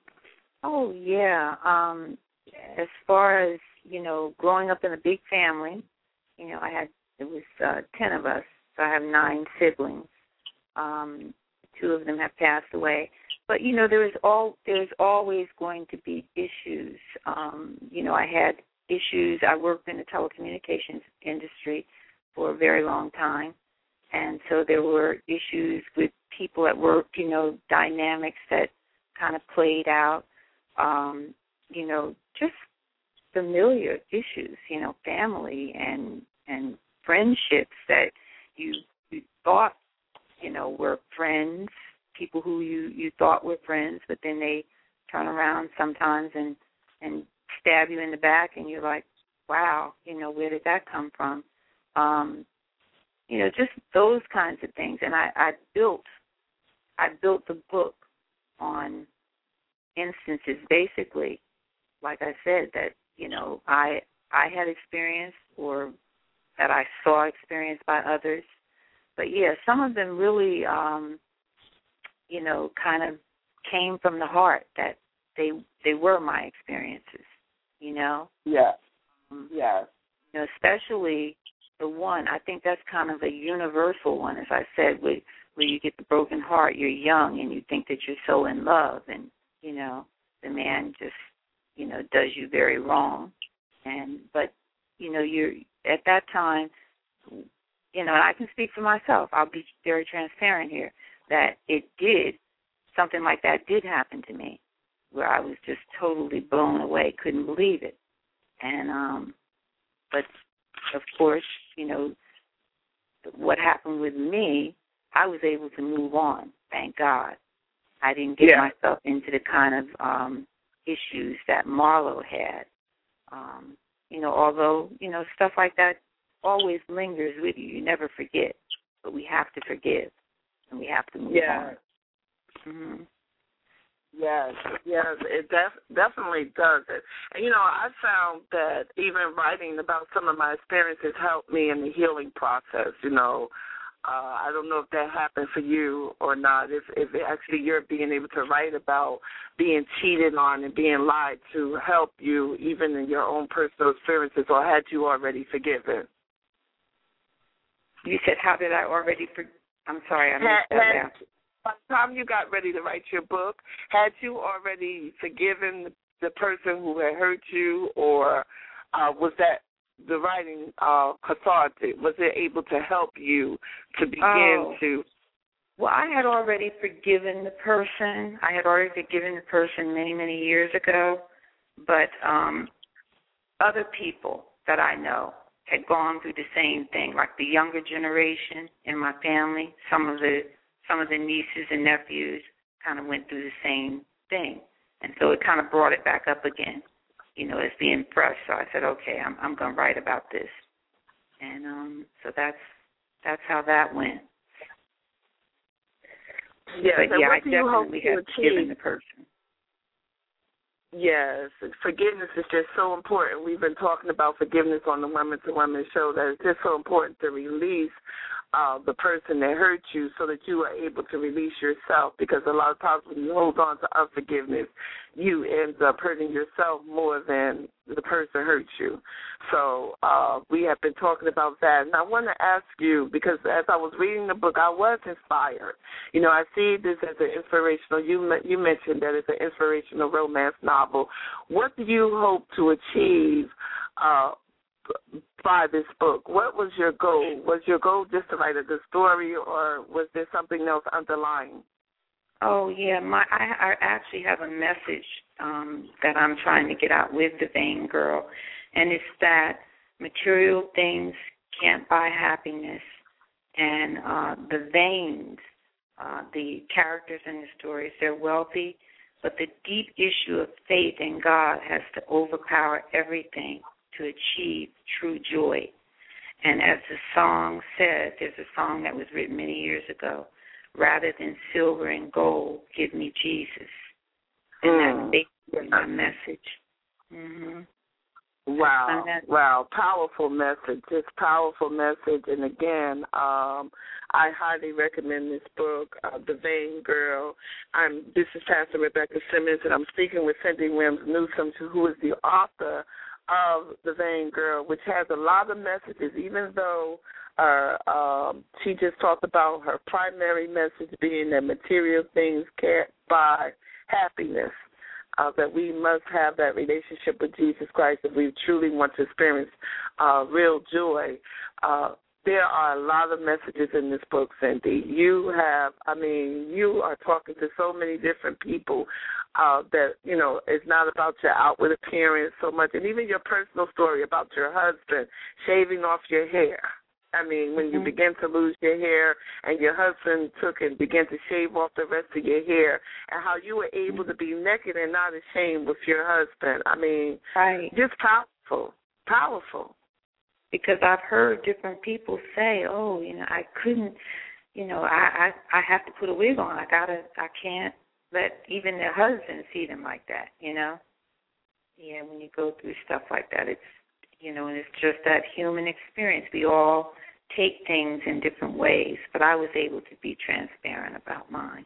Oh, yeah. Um, as far as, you know, growing up in a big family, you know, I had, it was uh, ten of us, so I have nine siblings. Um, two of them have passed away. But, you know, there is all, there's always going to be issues. Um, you know, I had issues. I worked in the telecommunications industry for a very long time. And so there were issues with people at work, you know, dynamics that kind of played out, um, you know, just familiar issues, you know, family and and friendships that you, you thought, you know, were friends, people who you, you thought were friends, but then they turn around sometimes and, and stab you in the back, and you're like, wow, you know, where did that come from? Um, You know, just those kinds of things. And I, I built I built the book on instances, basically, like I said, that, you know, I I had experienced or that I saw experienced by others. But, yeah, some of them really, um, you know, kind of came from the heart, that they they were my experiences, you know? Yeah, um, yeah. You know, especially the one, I think that's kind of a universal one, as I said, where, where you get the broken heart, you're young, and you think that you're so in love, and, you know, the man just, you know, does you very wrong. And, but, you know, you're, at that time, you know, and I can speak for myself, I'll be very transparent here, that it did, something like that did happen to me, where I was just totally blown away, couldn't believe it. And, um, but, of course, you know, what happened with me, I was able to move on, thank God. I didn't get yeah. myself into the kind of um, issues that Marlo had. Um, you know, although, you know, stuff like that always lingers with you. You never forget. But we have to forgive, and we have to move yeah. on. Mm-hmm. Yes, yes, it def- definitely does it. And, you know, I found that even writing about some of my experiences helped me in the healing process, you know. Uh, I don't know if that happened for you or not, if, if actually you're being able to write about being cheated on and being lied to help you even in your own personal experiences, or had you already forgiven? You said, how did I already forgive? I'm sorry, I missed had, that had, now. By the time you got ready to write your book, had you already forgiven the person who had hurt you, or uh, was that the writing uh, cathartic? Was it able to help you to begin oh. to? Well, I had already forgiven the person. I had already forgiven the person many, many years ago, but um, other people that I know had gone through the same thing, like the younger generation in my family. Some of the some of the nieces and nephews kind of went through the same thing, and so it kind of brought it back up again, you know, as being fresh. So I said, okay, I'm I'm going to write about this, and um, so that's that's how that went. Yes, but yeah, I definitely have forgiven the person. Yes, forgiveness is just so important. We've been talking about forgiveness on the Women to Women show, that it's just so important to release uh, the person that hurt you so that you are able to release yourself, because a lot of times when you hold on to unforgiveness, you end up hurting yourself more than the person hurt you. So uh, we have been talking about that. And I want to ask you, because as I was reading the book, I was inspired. You know, I see this as an inspirational, you, you mentioned that it's an inspirational romance novel. What do you hope to achieve uh, by this book? What was your goal? Was your goal just to write a good story, or was there something else underlying? Oh, yeah, my I, I actually have a message um, that I'm trying to get out with The Vain Girl, and it's that material things can't buy happiness, and uh, the vains, uh, the characters in the stories, they're wealthy, but the deep issue of faith in God has to overpower everything to achieve true joy. And as the song says, there's a song that was written many years ago, rather than silver and gold, give me Jesus. And mm. that's basically my message. Mm-hmm. Wow, wow, powerful message, just powerful message. And again, um, I highly recommend this book, uh, The Vain Girl. I'm, this is Pastor Rebecca Simmons, and I'm speaking with Cindy Williams Newsom, who is the author of The Vain Girl, which has a lot of messages, even though uh, um, she just talked about her primary message being that material things can't buy happiness, uh, that we must have that relationship with Jesus Christ if we truly want to experience uh, real joy. Uh, there are a lot of messages in this book, Cindy. You have, I mean, you are talking to so many different people uh, that, you know, it's not about your outward appearance so much, and even your personal story about your husband shaving off your hair. I mean, when you mm-hmm. begin to lose your hair and your husband took and began to shave off the rest of your hair, and how you were able to be naked and not ashamed with your husband. I mean, right. just powerful, powerful. Because I've heard different people say, oh, you know, I couldn't, you know, I, I, I have to put a wig on. I gotta, I can't let even their husband see them like that, you know. Yeah, when you go through stuff like that, it's, you know, and it's just that human experience. We all take things in different ways, but I was able to be transparent about mine.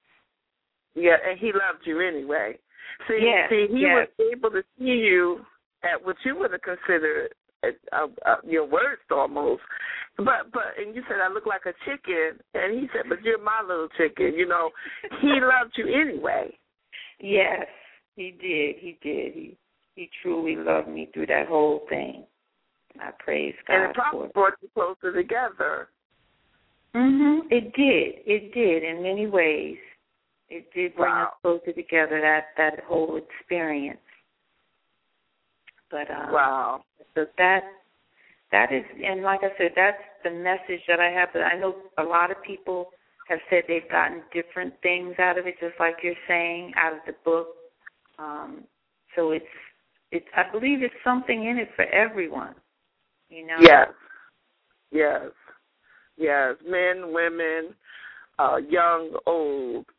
Yeah, and he loved you anyway. See, yes, see he yes. was able to see you at what you would have considered uh, uh, your worst almost. But, but, and you said I look like a chicken, and he said, but you're my little chicken. You know, he loved you anyway. Yes, he did. He did. He He truly loved me through that whole thing. I praise God and it probably for it. brought you closer together. Mhm. It did. It did in many ways. It did bring wow. us closer together. That that whole experience. But um, wow. So that that is, and like I said, that's the message that I have. But I know a lot of people have said they've gotten different things out of it, just like you're saying, out of the book. Um, so it's. It's, I believe it's something in it for everyone, you know? Yes, yes, yes. Men, women, uh, young, old.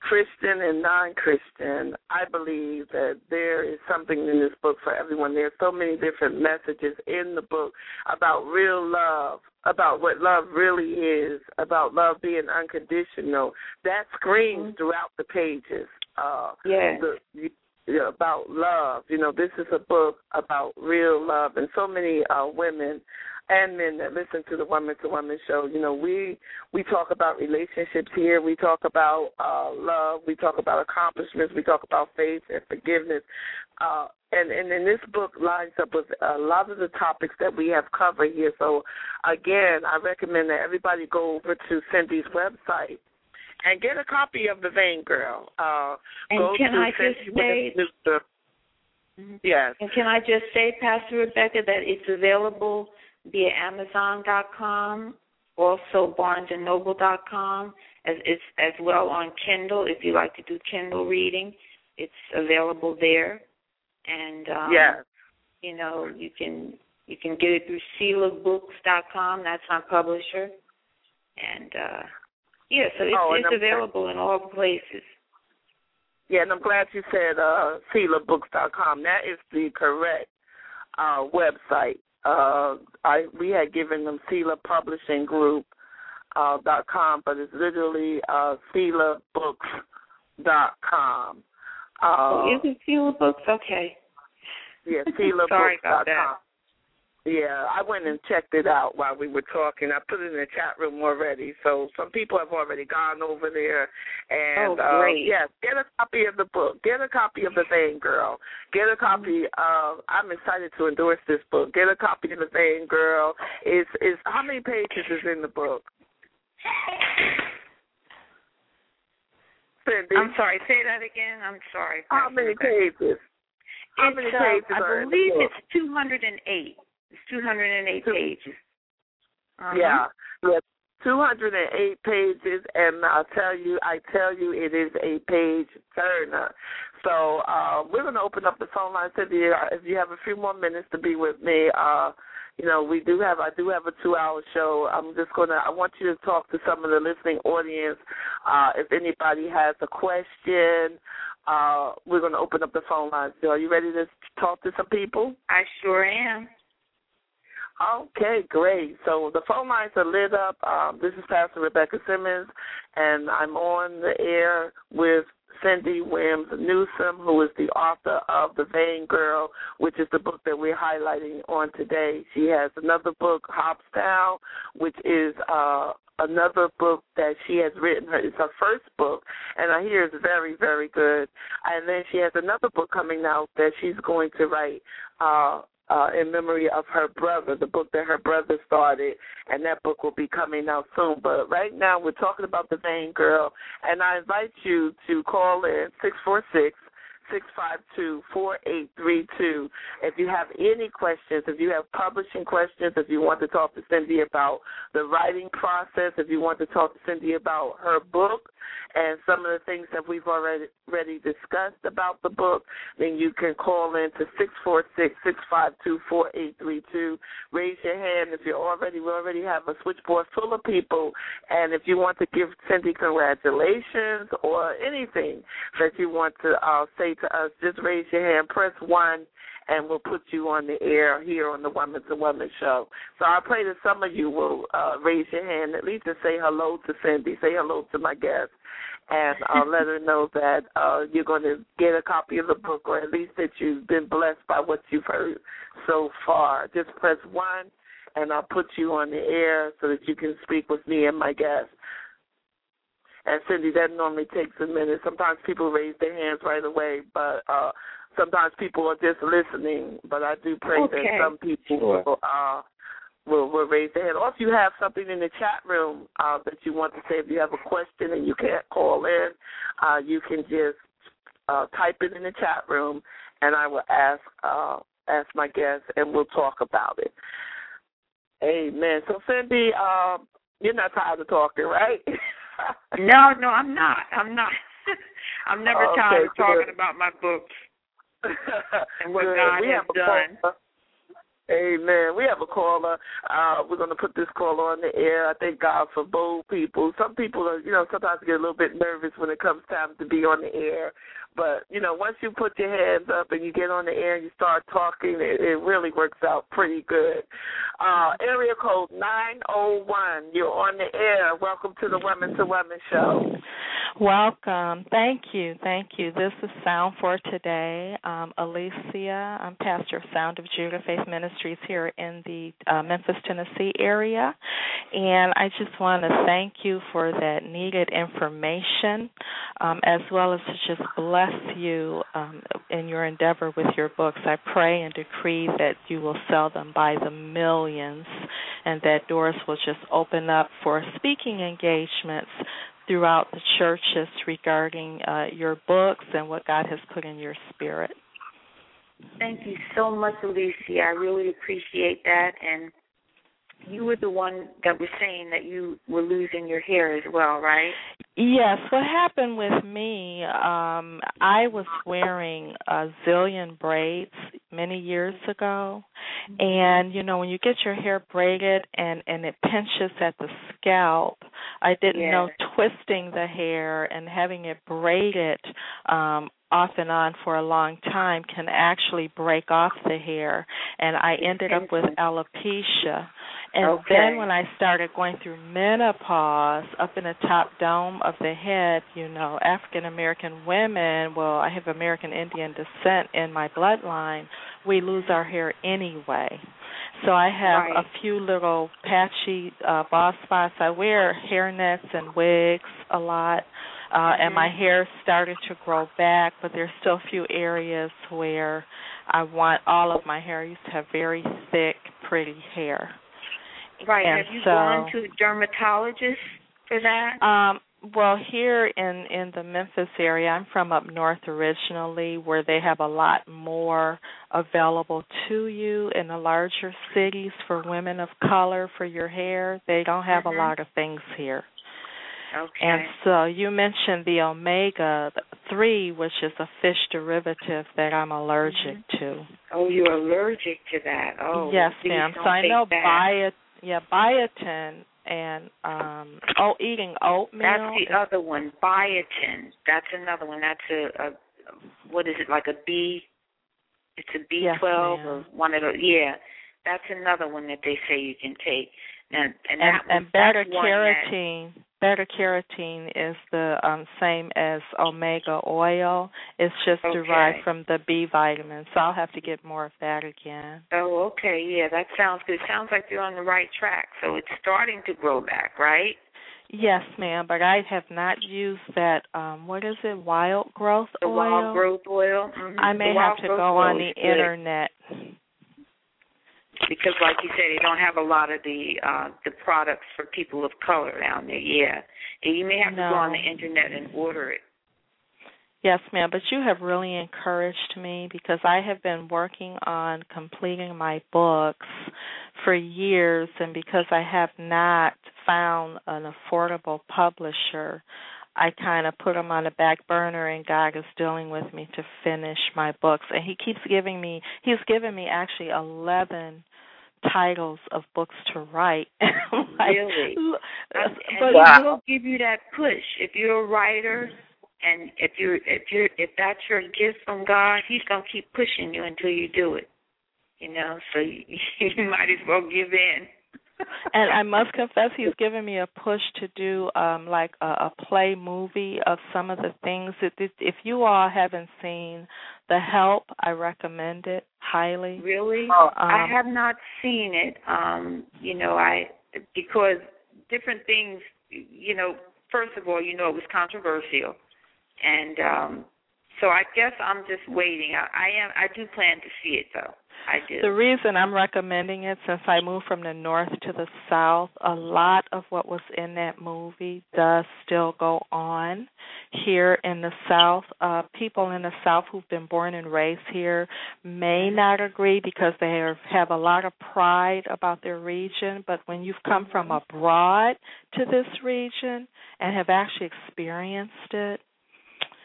Christian and non-Christian, I believe that there is something in this book for everyone. There are so many different messages in the book about real love, about what love really is, about love being unconditional. That screams mm-hmm. throughout the pages. Uh, yeah. The, you know, about love. You know, this is a book about real love, and so many uh, women and men that listen to the Woman to Woman show, you know, we we talk about relationships here. We talk about uh, love. We talk about accomplishments. We talk about faith and forgiveness. Uh, and, and, and this book lines up with a lot of the topics that we have covered here. So, again, I recommend that everybody go over to Cindy's website and get a copy of The Vain Girl. Uh, and go can to I just say... Mm-hmm. Yes. And can I just say, Pastor Rebecca, that it's available via Amazon dot com, also Barnes and Noble dot com, as it's as well on Kindle. If you like to do Kindle reading, it's available there. And um, yeah, you know, you can you can get it through Sela Books dot com. That's our publisher. And uh, yeah, so it's, oh, it's available in all places. Yeah, and I'm glad you said uh, Sela Books dot com. That is the correct uh, website. Uh, I we had given them Sela Publishing Group uh, dot com, but it's literally uh, Sela Books dot com. Uh, oh, is it Sela Books? Okay. Yeah, Sela Sorry Books dot com. about that. Yeah, I went and checked it out while we were talking. I put it in the chat room already, so some people have already gone over there. And, oh, great. Uh, yes, get a copy of the book. Get a copy of The Vain Girl. Get a copy of, I'm excited to endorse this book. Get a copy of The Vain Girl. It's, it's, how many pages is in the book? Cindy? I'm sorry, say that again. I'm sorry. How many pages? How it's, many uh, pages I are in the believe book? it's two hundred eight. It's two hundred eight pages. Uh-huh. Yeah, yeah, two hundred eight pages, and I'll tell you, I tell you, it is a page turner. So uh, we're going to open up the phone line, Cynthia. If you have a few more minutes to be with me, uh, you know, we do have, I do have a two-hour show. I'm just going to, I want you to talk to some of the listening audience. Uh, if anybody has a question, uh, we're going to open up the phone line. So are you ready to talk to some people? I sure am. Okay, great. So the phone lines are lit up. Um, this is Pastor Rebecca Simmons, and I'm on the air with Cindy Williams Newsom, who is the author of The Vain Girl, which is the book that we're highlighting on today. She has another book, Hopstown, which is uh, another book that she has written. It's her first book, and I hear it's very, very good. And then she has another book coming out that she's going to write uh Uh, in memory of her brother, the book that her brother started, and that book will be coming out soon. But right now we're talking about The Vain Girl, and I invite you to call in six four six, six five two, four eight three two. If you have any questions, if you have publishing questions, if you want to talk to Cindy about the writing process, if you want to talk to Cindy about her book and some of the things that we've already, already discussed about the book, then you can call in to six four six, six five two, four eight three two. Raise your hand if you're already, we already have a switchboard full of people, and if you want to give Cindy congratulations or anything that you want to uh, say to us, just raise your hand, press one, and we'll put you on the air here on the Woman to Woman show. So I pray that some of you will uh, raise your hand, at least to say hello to Cindy, say hello to my guest, and uh, let her know that uh, you're going to get a copy of the book, or at least that you've been blessed by what you've heard so far. Just press one, and I'll put you on the air so that you can speak with me and my guest. And, Cindy, that normally takes a minute. Sometimes people raise their hands right away, but uh, sometimes people are just listening. But I do pray okay. that some people sure. will, uh, will, will raise their hand. Or if you have something in the chat room uh, that you want to say, if you have a question and you can't call in, uh, you can just uh, type it in the chat room, and I will ask uh, ask my guest, and we'll talk about it. Amen. So, Cindy, uh, you're not tired of talking, right? No, no, I'm not. I'm not. I'm never okay, tired of talking good. about my books and what good. God we has have done. Caller. Amen. We have a caller. Uh, we're going to put this caller on the air. I thank God for bold people. Some people are, you know, sometimes get a little bit nervous when it comes time to be on the air. But, you know, once you put your hands up and you get on the air and you start talking, it, it really works out pretty good. Uh, area code nine oh one. You're on the air. Welcome to the Women to Women show. Welcome. Thank you. Thank you. This is Sound for Today. Um, Alicia, I'm pastor of Sound of Judah Faith Ministries here in the uh, Memphis, Tennessee area. And I just want to thank you for that needed information, um, as well as to just bless you um, in your endeavor with your books. I pray and decree that you will sell them by the millions and that doors will just open up for speaking engagements throughout the churches regarding uh, your books and what God has put in your spirit. Thank you so much, Alicia. I really appreciate that. And you were the one that was saying that you were losing your hair as well, right? Yes. What happened with me, um, I was wearing a zillion braids many years ago. And, you know, when you get your hair braided and, and it pinches at the scalp, I didn't Yeah. know twisting the hair and having it braided um, off and on for a long time can actually break off the hair. And I ended up with alopecia. And okay. then when I started going through menopause, up in the top dome of the head, you know, African-American women, well, I have American Indian descent in my bloodline, we lose our hair anyway. So I have right. a few little patchy uh, bald spots. I wear hairnets and wigs a lot, uh, mm-hmm. and my hair started to grow back, but there's still a few areas where I want all of my hair. I used to have very thick, pretty hair. Right. And have you so, gone to a dermatologist for that? Um, well, here in, in the Memphis area, I'm from up north originally, where they have a lot more available to you in the larger cities for women of color for your hair. They don't have mm-hmm. a lot of things here. Okay. And so you mentioned the omega three, which is a fish derivative that I'm allergic mm-hmm. to. Oh, you're allergic to that. Oh, yes, ma'am. So I know that. biotin, yeah, biotin and um, oh, eating oatmeal. That's the other one, biotin. That's another one. That's a, a what is it, like a B? It's a B twelve yes, or one of those. Yeah, that's another one that they say you can take. Now, and and, that and was, beta that's carotene. Beta carotene is the um, same as omega oil. It's just okay. derived from the B vitamin. So I'll have to get more of that again. Oh, okay. Yeah, that sounds good. Sounds like you're on the right track. So it's starting to grow back, right? Yes, ma'am, but I have not used that, um, what is it, wild growth the oil? The wild growth oil? Mm-hmm. I may the have to go on the good. Internet. Because, like you said, they don't have a lot of the uh, the products for people of color down there. Yeah, and you may have no. to go on the Internet and order it. Yes, ma'am, but you have really encouraged me because I have been working on completing my books for years, and because I have not found an affordable publisher, I kind of put them on the back burner, and God is dealing with me to finish my books. And he keeps giving me, he's given me actually eleven titles of books to write. like, really? But and wow. He will give you that push. If you're a writer and if you're if you're if that's your gift from God, he's gonna keep pushing you until you do it. You know, so you, you might as well give in. And I must confess, he's given me a push to do um, like a, a play movie of some of the things. That, if you all haven't seen The Help, I recommend it highly. Really? Um, I have not seen it. Um, you know, I because different things. You know, first of all, you know, it was controversial, and um, so I guess I'm just waiting. I, I am. I do plan to see it though. I do. The reason I'm recommending it, since I moved from the north to the south, a lot of what was in that movie does still go on here in the south. Uh, people in the south who've been born and raised here may not agree because they have, have a lot of pride about their region, but when you've come from abroad to this region and have actually experienced it,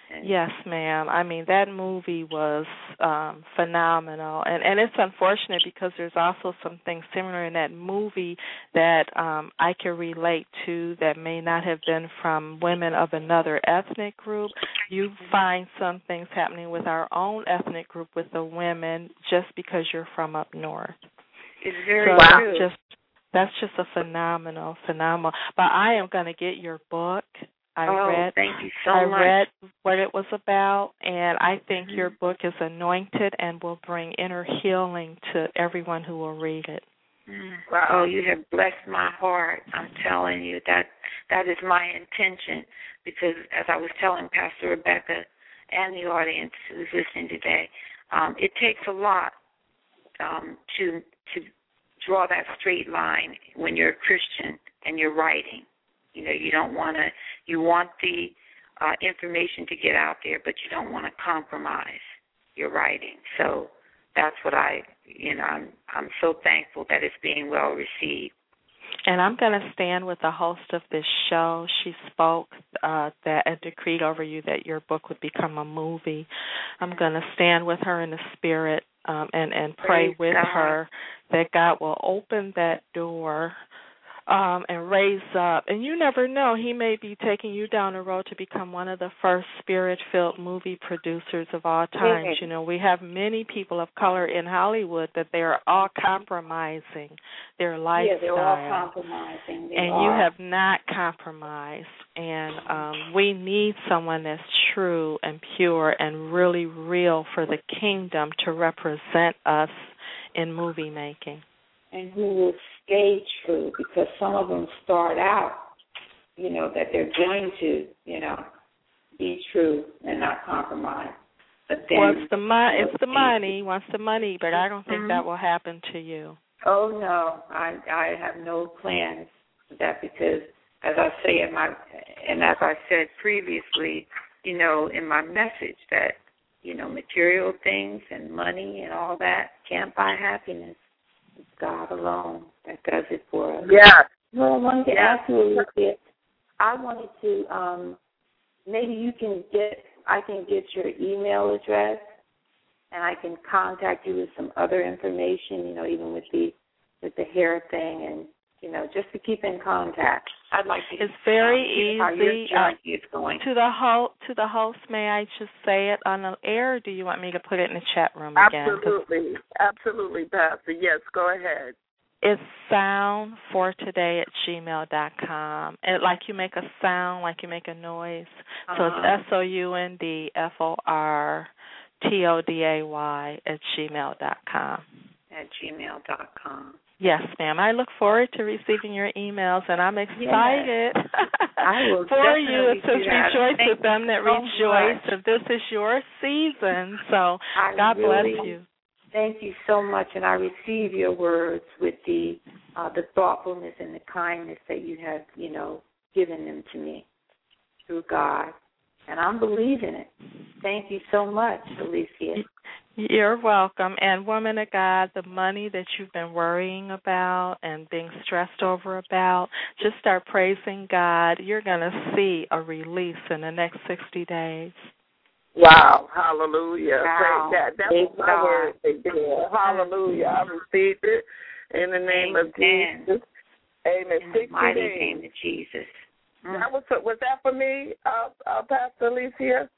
Yes, ma'am. I mean, that movie was um, phenomenal. And, and it's unfortunate because there's also some things similar in that movie that um, I can relate to that may not have been from women of another ethnic group. You find some things happening with our own ethnic group with the women just because you're from up north. It's very so true. That's just, that's just a phenomenal, phenomenal. But I am going to get your book. I oh, read, thank you so I much. read what it was about, and I think mm-hmm. your book is anointed and will bring inner healing to everyone who will read it. Mm. Wow. Oh, you have blessed my heart. I'm telling you that that is my intention, because as I was telling Pastor Rebecca and the audience who's listening today, um, it takes a lot um, to to draw that straight line when you're a Christian and you're writing. You know, you don't want to, you want the uh, information to get out there, but you don't want to compromise your writing. So that's what I, you know, I'm, I'm so thankful that it's being well received. And I'm going to stand with the host of this show. She spoke uh, that and decreed over you that your book would become a movie. I'm going to stand with her in the spirit um, and, and pray Praise with God. her that God will open that door Um, and raise up. And you never know, he may be taking you down the road to become one of the first spirit-filled movie producers of all times. Mm-hmm. You know, we have many people of color in Hollywood that they are all compromising their lifestyle. Yeah, they're all compromising. They and are. you have not compromised. And um, we need someone that's true and pure and really real for the kingdom to represent us in movie making. And who will stay true, because some of them start out, you know, that they're going to, you know, be true and not compromise. But then, well, it's the, mo- it's the money, wants the money, but I don't think mm-hmm. that will happen to you. Oh, no, I I have no plans for that, because, as I say in my, and as I said previously, you know, in my message that, you know, material things and money and all that can't buy happiness. It's God alone that does it for us. Yeah. Well, I wanted to yeah. ask you a little bit. I wanted to, um, maybe you can get, I can get your email address, and I can contact you with some other information, you know, even with the with the hair thing, and, you know, just to keep in contact. I'd like to. It's very um, easy. How your journey is going. To the host, to the host, may I just say it on the air, or do you want me to put it in the chat room again? Absolutely, absolutely, Pastor. Yes, go ahead. It's sound for today at gmail dot com. And like you make a sound, like you make a noise. Uh-huh. So it's S O U N D F O R T O D A Y at gmail dot com. At gmail dot com. Yes, ma'am. I look forward to receiving your emails, and I'm excited yes. I will for you. It says rejoice Thank with them that so rejoice, much. and this is your season. So I God really, bless you. Thank you so much, and I receive your words with the uh, the thoughtfulness and the kindness that you have, you know, given them to me through God, and I'm believing it. Thank you so much, Alicia. You're welcome. And woman of God, the money that you've been worrying about and being stressed over about, just start praising God. You're going to see a release in the next sixty days. Wow. Hallelujah. Wow. Praise that. That Praise was my God. word. Hallelujah. I received it in the name Amen. of Jesus. Amen. In the sixty mighty days. name of Jesus. Mm. That was, was that for me, uh, uh, Pastor Alicia?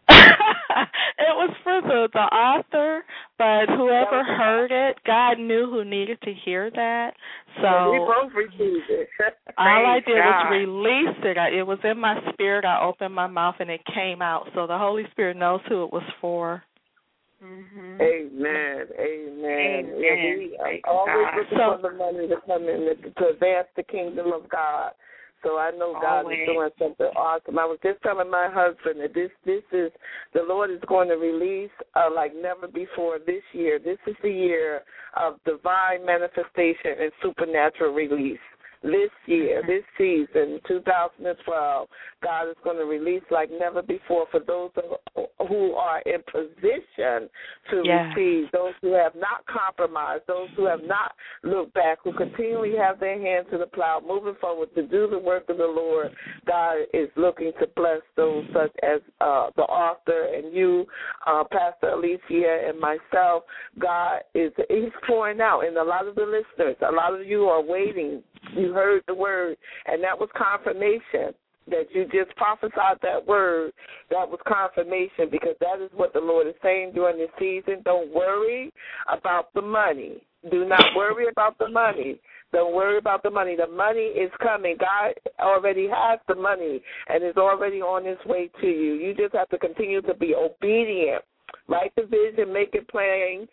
It was for the, the author, but whoever heard it, God knew who needed to hear that. So well, we both received it. all I did God. was release it. I, it was in my spirit. I opened my mouth and it came out. So the Holy Spirit knows who it was for. Mm-hmm. Amen. Amen. Amen. Yeah, we are always God. looking So, for the money to come in to, to advance the kingdom of God. So I know God Always. is doing something awesome. I was just telling my husband that this this is, the Lord is going to release uh, like never before this year. This is the year of divine manifestation and supernatural release. this year, this season, two thousand twelve, God is going to release like never before for those who are in position to yeah. receive, those who have not compromised, those who have not looked back, who continually have their hand to the plow, moving forward to do the work of the Lord. God is looking to bless those such as uh, the author and you, uh, Pastor Alicia, and myself. God is he's pouring out, and a lot of the listeners, a lot of you are waiting. You heard the word, and that was confirmation that you just prophesied that word. That was confirmation, because that is what the Lord is saying during this season. Don't worry about the money. Do not worry about the money. Don't worry about the money. The money is coming. God already has the money and is already on its way to you. You just have to continue to be obedient. Write the vision, make it plain,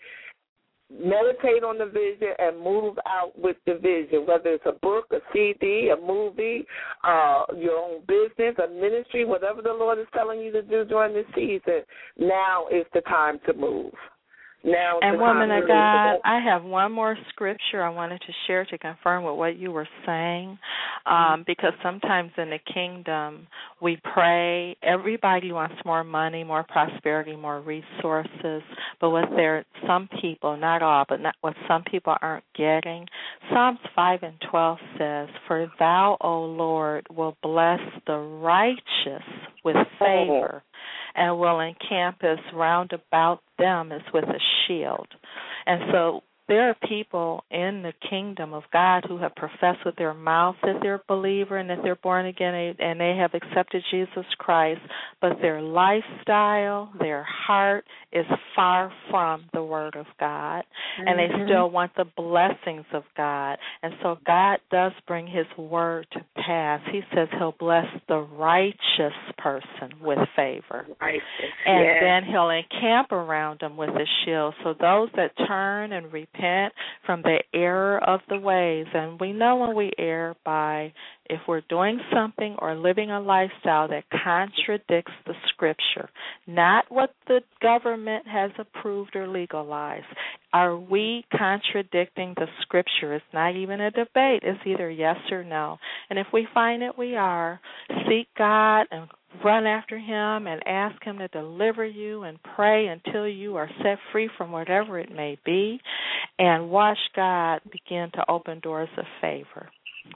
meditate on the vision, and move out with the vision, whether it's a book, a C D, a movie, uh, your own business, a ministry, whatever the Lord is telling you to do during this season. Now is the time to move. Now and woman of God, I have one more scripture I wanted to share to confirm with what you were saying, um, because sometimes in the kingdom we pray. Everybody wants more money, more prosperity, more resources, but what there some people, not all, but not what some people aren't getting. Psalms five and twelve says, "For thou, O Lord, will bless the righteous with favor, and will encamp us round about them as with a shield." And so there are people in the kingdom of God who have professed with their mouth that they're a believer and that they're born again and they have accepted Jesus Christ, but their lifestyle, their heart is far from the Word of God, mm-hmm. and they still want the blessings of God. And so God does bring His Word to pass. He says He'll bless the righteous person with favor, righteous, and yes. then He'll encamp around them with a shield. So those that turn and repent from the error of the ways, and we know when we err by if we're doing something or living a lifestyle that contradicts the Scripture, not what the government has approved or legalized. Are we contradicting the Scripture? It's not even a debate. It's either yes or no. And if we find that we are, seek God and run after Him and ask Him to deliver you and pray until you are set free from whatever it may be, and watch God begin to open doors of favor.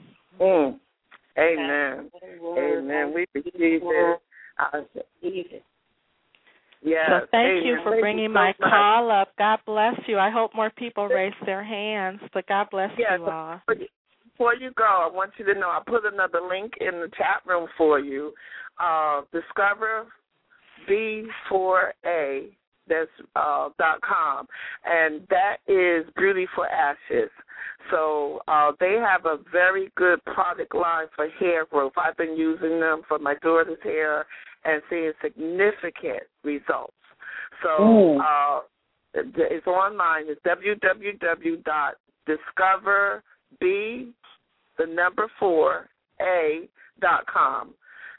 Mm. Amen. Amen. We receive it. I receive it. Yes. So thank Amen. you for thank bringing you so my much. call up. God bless you. I hope more people raise their hands, but God bless yes, you all. Before you go, I want you to know I put another link in the chat room for you. Uh, Discover B four A. That's uh, dot com, and that is Beauty for Ashes. So uh, they have a very good product line for hair growth. I've been using them for my daughter's hair and seeing significant results. So uh, it's online. It's w w w dot discover b the number four a dot com.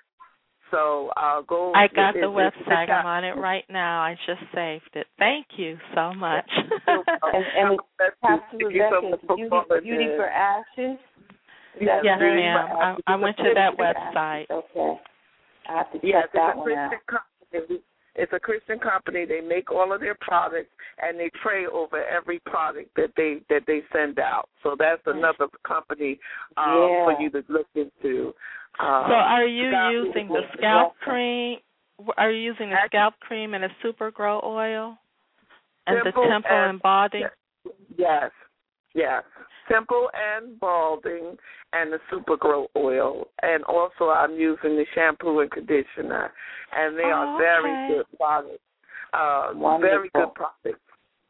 So I'll go. I got it, the it, website. I'm on it right now. I just saved it. Thank you so much. and and Pastor Rebecca, Beauty, Beauty for Ashes? Yes, yes ma'am. I, I went to that website. Okay. I have to check yes, that it's a one out. company. It's a Christian company. They make all of their products, and they pray over every product that they that they send out. So that's another company um, yeah. for you to look into. Um, so are you God, using the scalp cream? Are you using the scalp cream and the Super Grow oil and the Temple and Balding? Yes, yes. Temple and Balding and the Super Grow oil. And also I'm using the shampoo and conditioner. And they oh, are okay. very good products. Uh, very good products.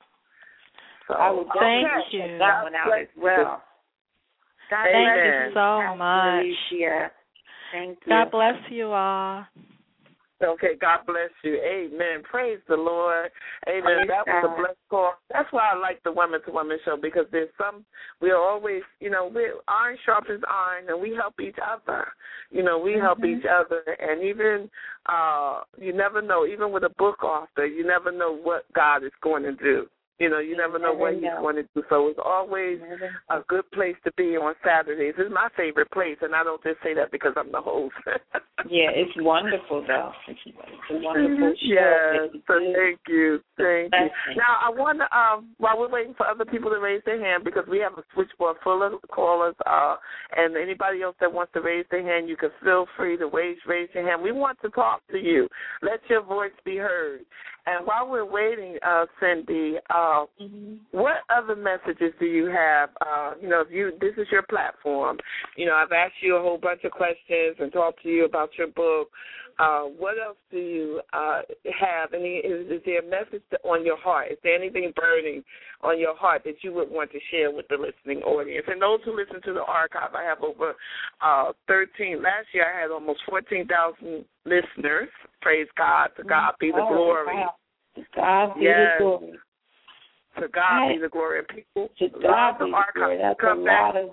So, I will Thank okay. you. check that one out as well. God Thank bless you so much. Alicia. Thank you. God bless you all. Okay, God bless you. Amen. Praise the Lord. Amen. Praise that was God. a blessed call. That's why I like the Woman to Woman show, because there's some, we are always, you know, we iron sharpens iron, and we help each other. You know, we mm-hmm. help each other, and even, uh, you never know, even with a book author, you never know what God is going to do. You know, you never know never what he's know. going to do. So it's always a good place to be on Saturdays. It's my favorite place, and I don't just say that because I'm the host. Yeah, it's wonderful, though. It's, it's a wonderful show. Yeah, so thank you. Thank you. Now, I want to, um, while we're waiting for other people to raise their hand, because we have a switchboard full of callers, uh, and anybody else that wants to raise their hand, you can feel free to raise, raise your hand. We want to talk to you. Let your voice be heard. And while we're waiting, uh, Cindy, uh, mm-hmm. what other messages do you have? Uh, you know, if you this is your platform. You know, I've asked you a whole bunch of questions and talked to you about your book. Uh, what else do you uh, have? Any is, is there a message on your heart? Is there anything burning on your heart that you would want to share with the listening audience? And those who listen to the archive, I have over uh, thirteen. Last year, I had almost fourteen thousand listeners. Praise God. To God be the glory. Wow. To God be yes. the glory. To God I, be the glory. People to God be the glory. That's come a back. lot of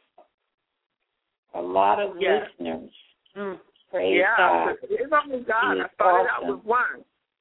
a lot of yes. listeners. Mm. Praise yeah, God. It's only God. I started awesome. out with one.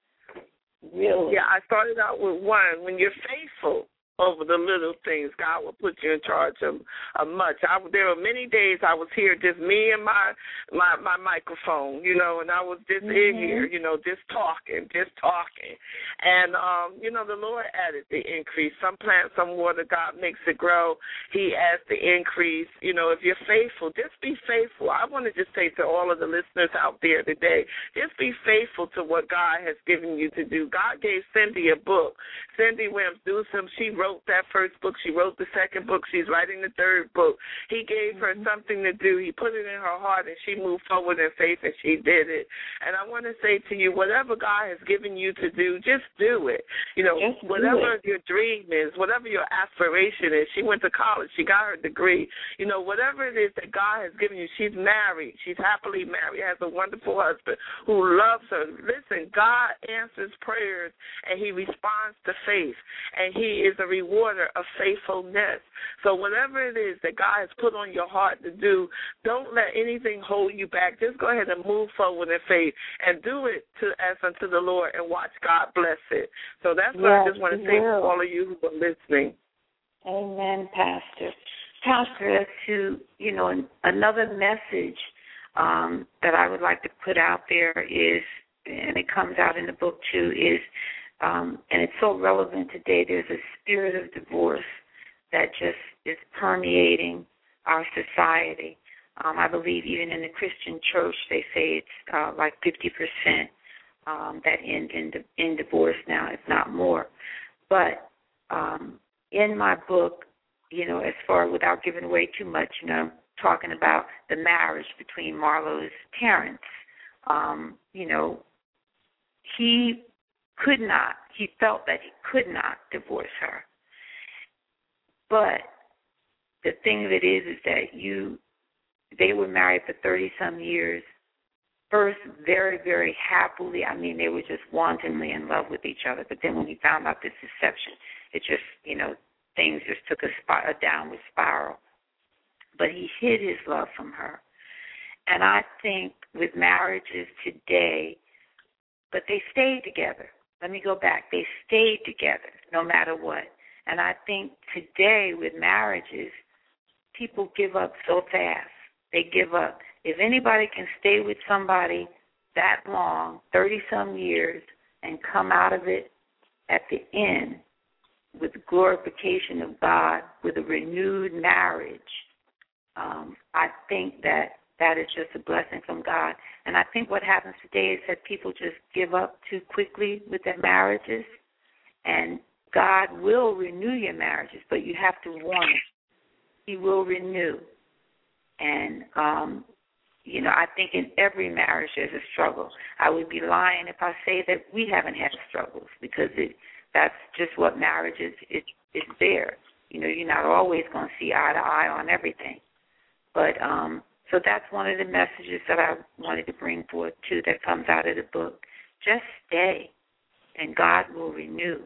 Really? Yeah, I started out with one. When you're faithful over the little things, God will put you in charge of, of much. I, there were many days I was here, just me and my my, my microphone, you know, and I was just mm-hmm. in here, you know, just talking, just talking. And, um, you know, the Lord added the increase. Some plant, some water, God makes it grow. He adds the increase. You know, if you're faithful, just be faithful. I want to just say to all of the listeners out there today, just be faithful to what God has given you to do. God gave Cindy a book. Cindy Williams Newsom, she wrote that first book. She wrote the second book. She's writing the third book. He gave her something to do. He put it in her heart, and she moved forward in faith, and she did it. And I want to say to you, whatever God has given you to do, just do it. You know, just whatever it. your dream is, whatever your aspiration is. She went to college. She got her degree. You know, whatever it is that God has given you, she's married. She's happily married, has a wonderful husband who loves her. Listen, God answers prayers, and he responds to faith, and he is a rewarder of faithfulness. So whatever it is that God has put on your heart to do, don't let anything hold you back. Just go ahead and move forward in faith and do it to as unto the Lord and watch God bless it. So that's what yes, I just want to say to all of you who are listening. Amen, Pastor. Pastor, to, you know, another message um, that I would like to put out there is, and it comes out in the book too, is Um, and it's so relevant today. There's a spirit of divorce that just is permeating our society. Um, I believe even in the Christian church, they say it's uh, like fifty percent um, that end in, in divorce now, if not more. But um, in my book, you know, as far without giving away too much, you know, I'm talking about the marriage between Marlo's parents. Um, you know, he could not, he felt that he could not divorce her. But the thing of it is, is that you, they were married for thirty-some years, first very, very happily. I mean, they were just wantonly in love with each other. But then when he found out this deception, it just, you know, things just took a, sp- a downward spiral. But he hid his love from her. And I think with marriages today, but they stayed together. Let me go back. They stayed together no matter what. And I think today with marriages, people give up so fast. They give up. If anybody can stay with somebody that long, thirty-some years, and come out of it at the end with the glorification of God, with a renewed marriage, um, I think that that is just a blessing from God. And I think what happens today is that people just give up too quickly with their marriages, and God will renew your marriages, but you have to want it. He will renew. And, um, you know, I think in every marriage there's a struggle. I would be lying if I say that we haven't had struggles, because it, that's just what marriage is. It, it's there. You know, you're not always going to see eye to eye on everything. But um, so that's one of the messages that I wanted to bring forth, too, that comes out of the book. Just stay, and God will renew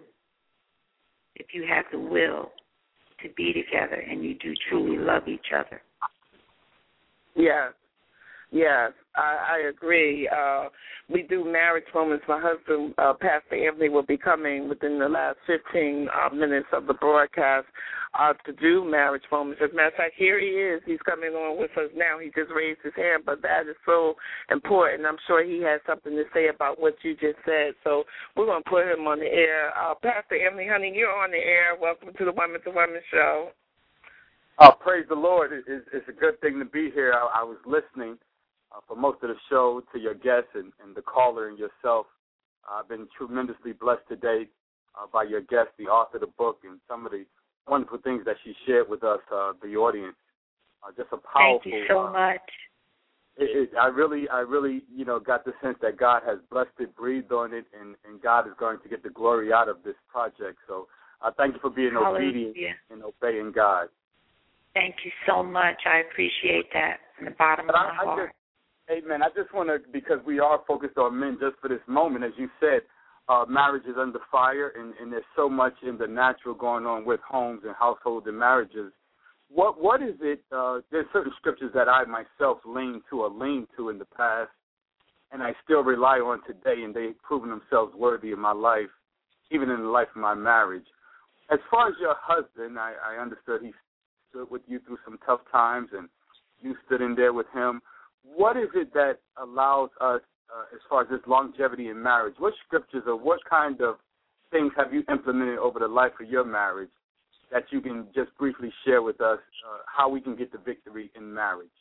if you have the will to be together and you do truly love each other. Yes. Yes, I, I agree. Uh, we do marriage moments. My husband, uh, Pastor Anthony, will be coming within the last fifteen uh, minutes of the broadcast uh, to do marriage moments. As a matter of fact, here he is. He's coming on with us now. He just raised his hand, but that is so important. I'm sure he has something to say about what you just said. So we're going to put him on the air. Uh, Pastor Anthony, honey, you're on the air. Welcome to the Women to Women show. Oh, praise the Lord. It, it, it's a good thing to be here. I, I was listening uh, for most of the show to your guests and, and the caller and yourself. Uh, I've been tremendously blessed today uh, by your guest, the author of the book, and some of the wonderful things that she shared with us, uh, the audience. Uh, just a powerful. Thank you so uh, much. It, it, I really, I really, you know, got the sense that God has blessed it, breathed on it, and, and God is going to get the glory out of this project. So I uh, thank you for being Hallelujah. obedient and obeying God. Thank you so much. I appreciate that from the bottom But of I, my I heart. just, Amen. I just want to, because we are focused on men just for this moment, as you said, uh, marriage is under fire, and, and there's so much in the natural going on with homes and households and marriages. What What is it, uh, there's certain scriptures that I myself lean to or lean to in the past, and I still rely on today, and they've proven themselves worthy in my life, even in the life of my marriage. As far as your husband, I, I understood he stood with you through some tough times, and you stood in there with him. What is it that allows us, uh, as far as this longevity in marriage, what scriptures or what kind of things have you implemented over the life of your marriage that you can just briefly share with us uh, how we can get the victory in marriage?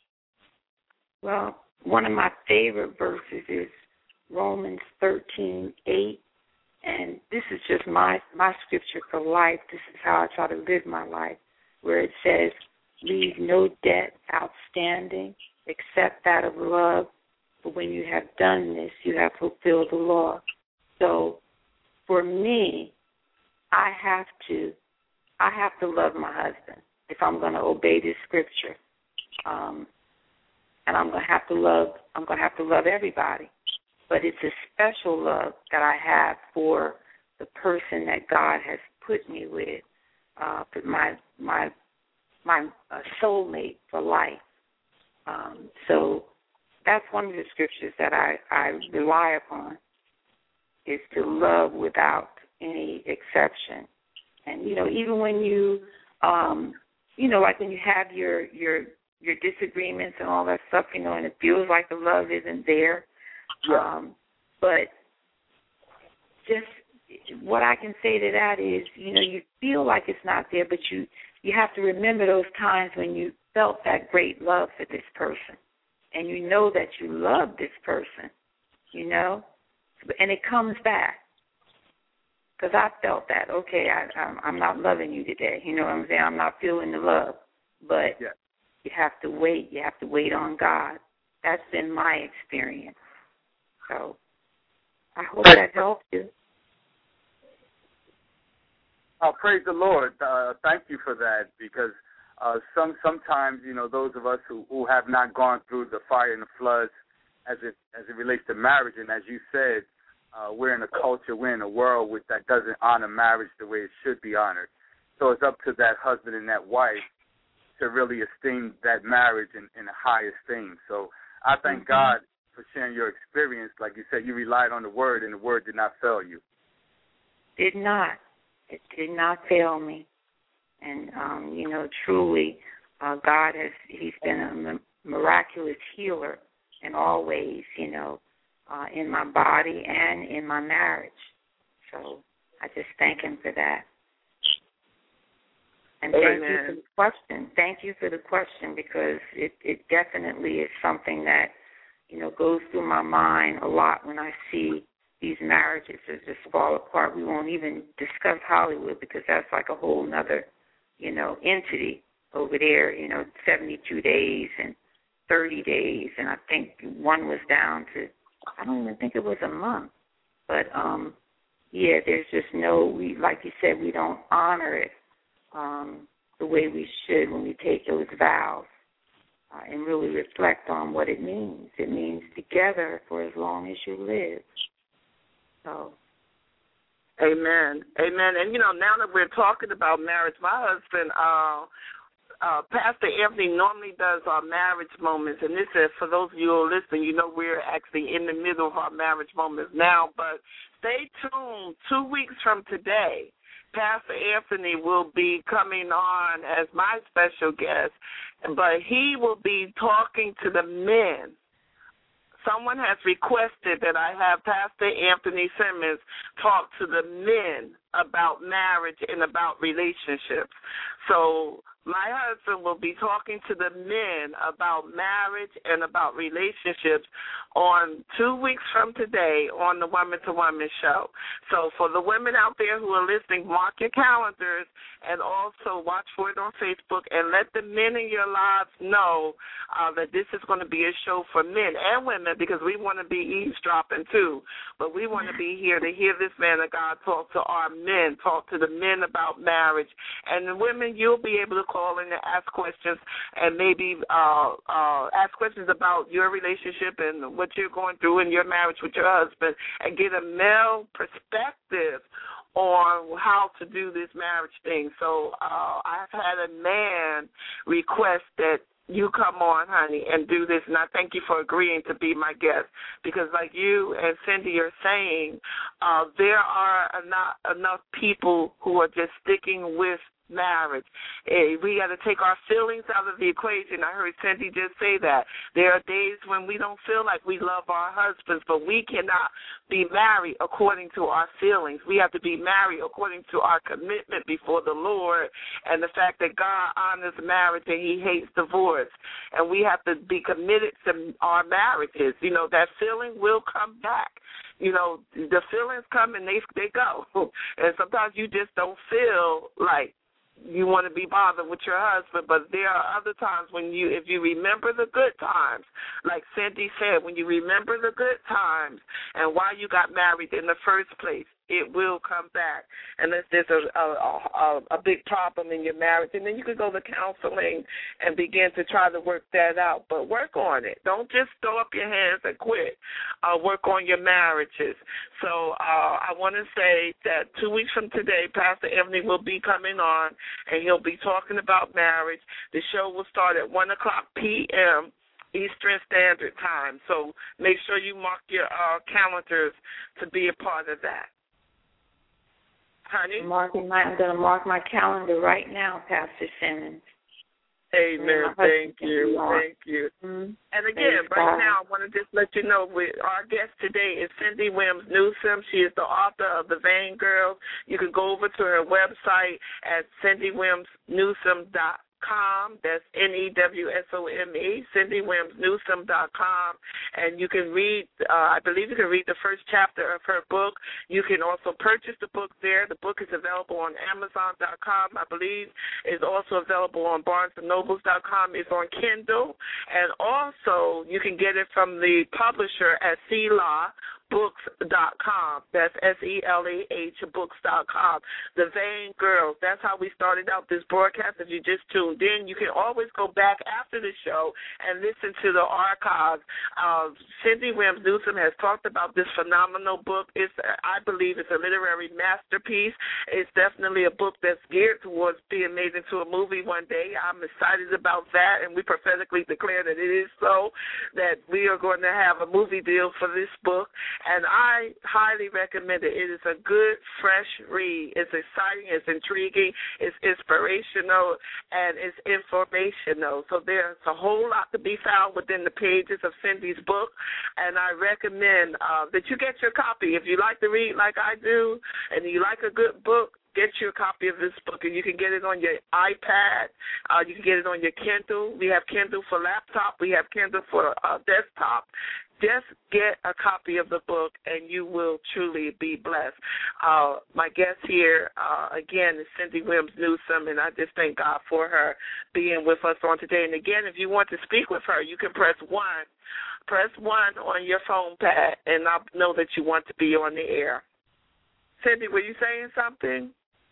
Well, one of my favorite verses is Romans thirteen eight, and this is just my, my scripture for life. This is how I try to live my life, where it says, leave no debt outstanding except that of love, for when you have done this, you have fulfilled the law. So for me, I have to I have to love my husband if I'm going to obey this scripture. Um, and I'm going to have to love I'm going to have to love everybody. But it's a special love that I have for the person that God has put me with, uh, my my my uh, soulmate for life. Um, so that's one of the scriptures that I, I rely upon, is to love without any exception. And, you know, even when you, um, you know, like when you have your, your your disagreements and all that stuff, you know, and it feels like the love isn't there. Yeah. Um, but just what I can say to that is, you know, you feel like it's not there, but you, you have to remember those times when you felt that great love for this person, and you know that you love this person, you know, and it comes back. Because I felt that, okay, I, I'm, I'm not loving you today, you know what I'm saying? I'm not feeling the love, but yeah. you have to wait. You have to wait on God. That's been my experience. So I hope that helps you. Oh, praise the Lord. Uh, thank you for that, because uh, some sometimes, you know, those of us who, who have not gone through the fire and the floods as it as it relates to marriage, and as you said, uh, we're in a culture, we're in a world with, that doesn't honor marriage the way it should be honored. So it's up to that husband and that wife to really esteem that marriage in, in a high esteem. So I thank mm-hmm. God for sharing your experience. Like you said, you relied on the word, and the word did not fail you. Did not. It did not fail me. And, um, you know, truly, uh, God has, he's been a miraculous healer in all ways, you know, uh, in my body and in my marriage. So I just thank him for that. And thank Amen. you for the question. Thank you for the question, because it, it definitely is something that, you know, goes through my mind a lot when I see these marriages that just fall apart. We won't even discuss Hollywood, because that's like a whole nother, you know, entity over there, you know, seventy-two days and thirty days. And I think one was down to, I don't even think it was a month. But, um, yeah, there's just no, we like you said, we don't honor it um, the way we should when we take those vows uh, and really reflect on what it means. It means together for as long as you live. So, amen, amen. And you know, now that we're talking about marriage, my husband, uh, uh, Pastor Anthony normally does our marriage moments, and this is, for those of you who are listening, you know we're actually in the middle of our marriage moments now, but stay tuned. Two weeks from today, Pastor Anthony will be coming on as my special guest, but he will be talking to the men. Someone has requested that I have Pastor Anthony Simmons talk to the men about marriage and about relationships. So my husband will be talking to the men about marriage and about relationships on two weeks from today on the Woman to Woman show. So for the women out there who are listening, mark your calendars and also watch for it on Facebook and let the men in your lives know uh, that this is going to be a show for men and women, because we want to be eavesdropping too. But we want to be here to hear this man of God talk to our men, talk to the men about marriage. And the women, you'll be able to call in and ask questions and maybe uh, uh, ask questions about your relationship and what you're going through in your marriage with your husband and get a male perspective on how to do this marriage thing. So uh, I've had a man request that you come on, honey, and do this, and I thank you for agreeing to be my guest, because like you and Cindy are saying, uh, there are not enough people who are just sticking with marriage. We got to take our feelings out of the equation. I heard Cindy just say that. There are days when we don't feel like we love our husbands, but we cannot be married according to our feelings. We have to be married according to our commitment before the Lord and the fact that God honors marriage and he hates divorce. And we have to be committed to our marriages. You know, that feeling will come back. You know, the feelings come and they they go. And sometimes you just don't feel like you want to be bothered with your husband, but there are other times when you, if you remember the good times, like Cindy said, when you remember the good times and why you got married in the first place, it will come back. And if there's a, a, a, a big problem in your marriage, and then you can go to counseling and begin to try to work that out. But work on it. Don't just throw up your hands and quit. Uh, work on your marriages. So uh, I want to say that two weeks from today, Pastor Anthony will be coming on, and he'll be talking about marriage. The show will start at one o'clock p.m. Eastern Standard Time. So make sure you mark your uh, calendars to be a part of that. Honey? Marking my, I'm going to mark my calendar right now, Pastor Simmons. Amen. Thank you. Thank you. Mm-hmm. And again, Thanks, right God. now, I want to just let you know, we, our guest today is Cindy Williams Newsome. She is the author of The Vain Girls. You can go over to her website at cindy williams newsome dot com. That's N E W S O M E, cindy williams newsome dot com. And you can read, uh, I believe you can read the first chapter of her book. You can also purchase the book there. The book is available on amazon dot com. I believe it's also available on barnes and nobles dot com. It's on Kindle. And also you can get it from the publisher at Selah books dot com. That's S E L A H books dot com. The Vain Girls. That's how we started out this broadcast. If you just tuned in, you can always go back after the show and listen to the archives. Uh, Cindy Williams Newsome has talked about this phenomenal book. It's, I believe it's a literary masterpiece. It's definitely a book that's geared towards being made into a movie one day. I'm excited about that, and we prophetically declare that it is so, that we are going to have a movie deal for this book. And I highly recommend it. It is a good, fresh read. It's exciting, it's intriguing, it's inspirational, and it's informational. So there's a whole lot to be found within the pages of Cindy's book, and I recommend uh, that you get your copy. If you like to read like I do, and you like a good book, get your copy of this book, and you can get it on your iPad. Uh, you can get it on your Kindle. We have Kindle for laptop. We have Kindle for uh, desktop. Just get a copy of the book, and you will truly be blessed. Uh, my guest here, uh, again, is Cindy Williams Newsome, and I just thank God for her being with us on today. And, again, if you want to speak with her, you can press one. Press one on your phone pad, and I'll know that you want to be on the air. Cindy, were you saying something?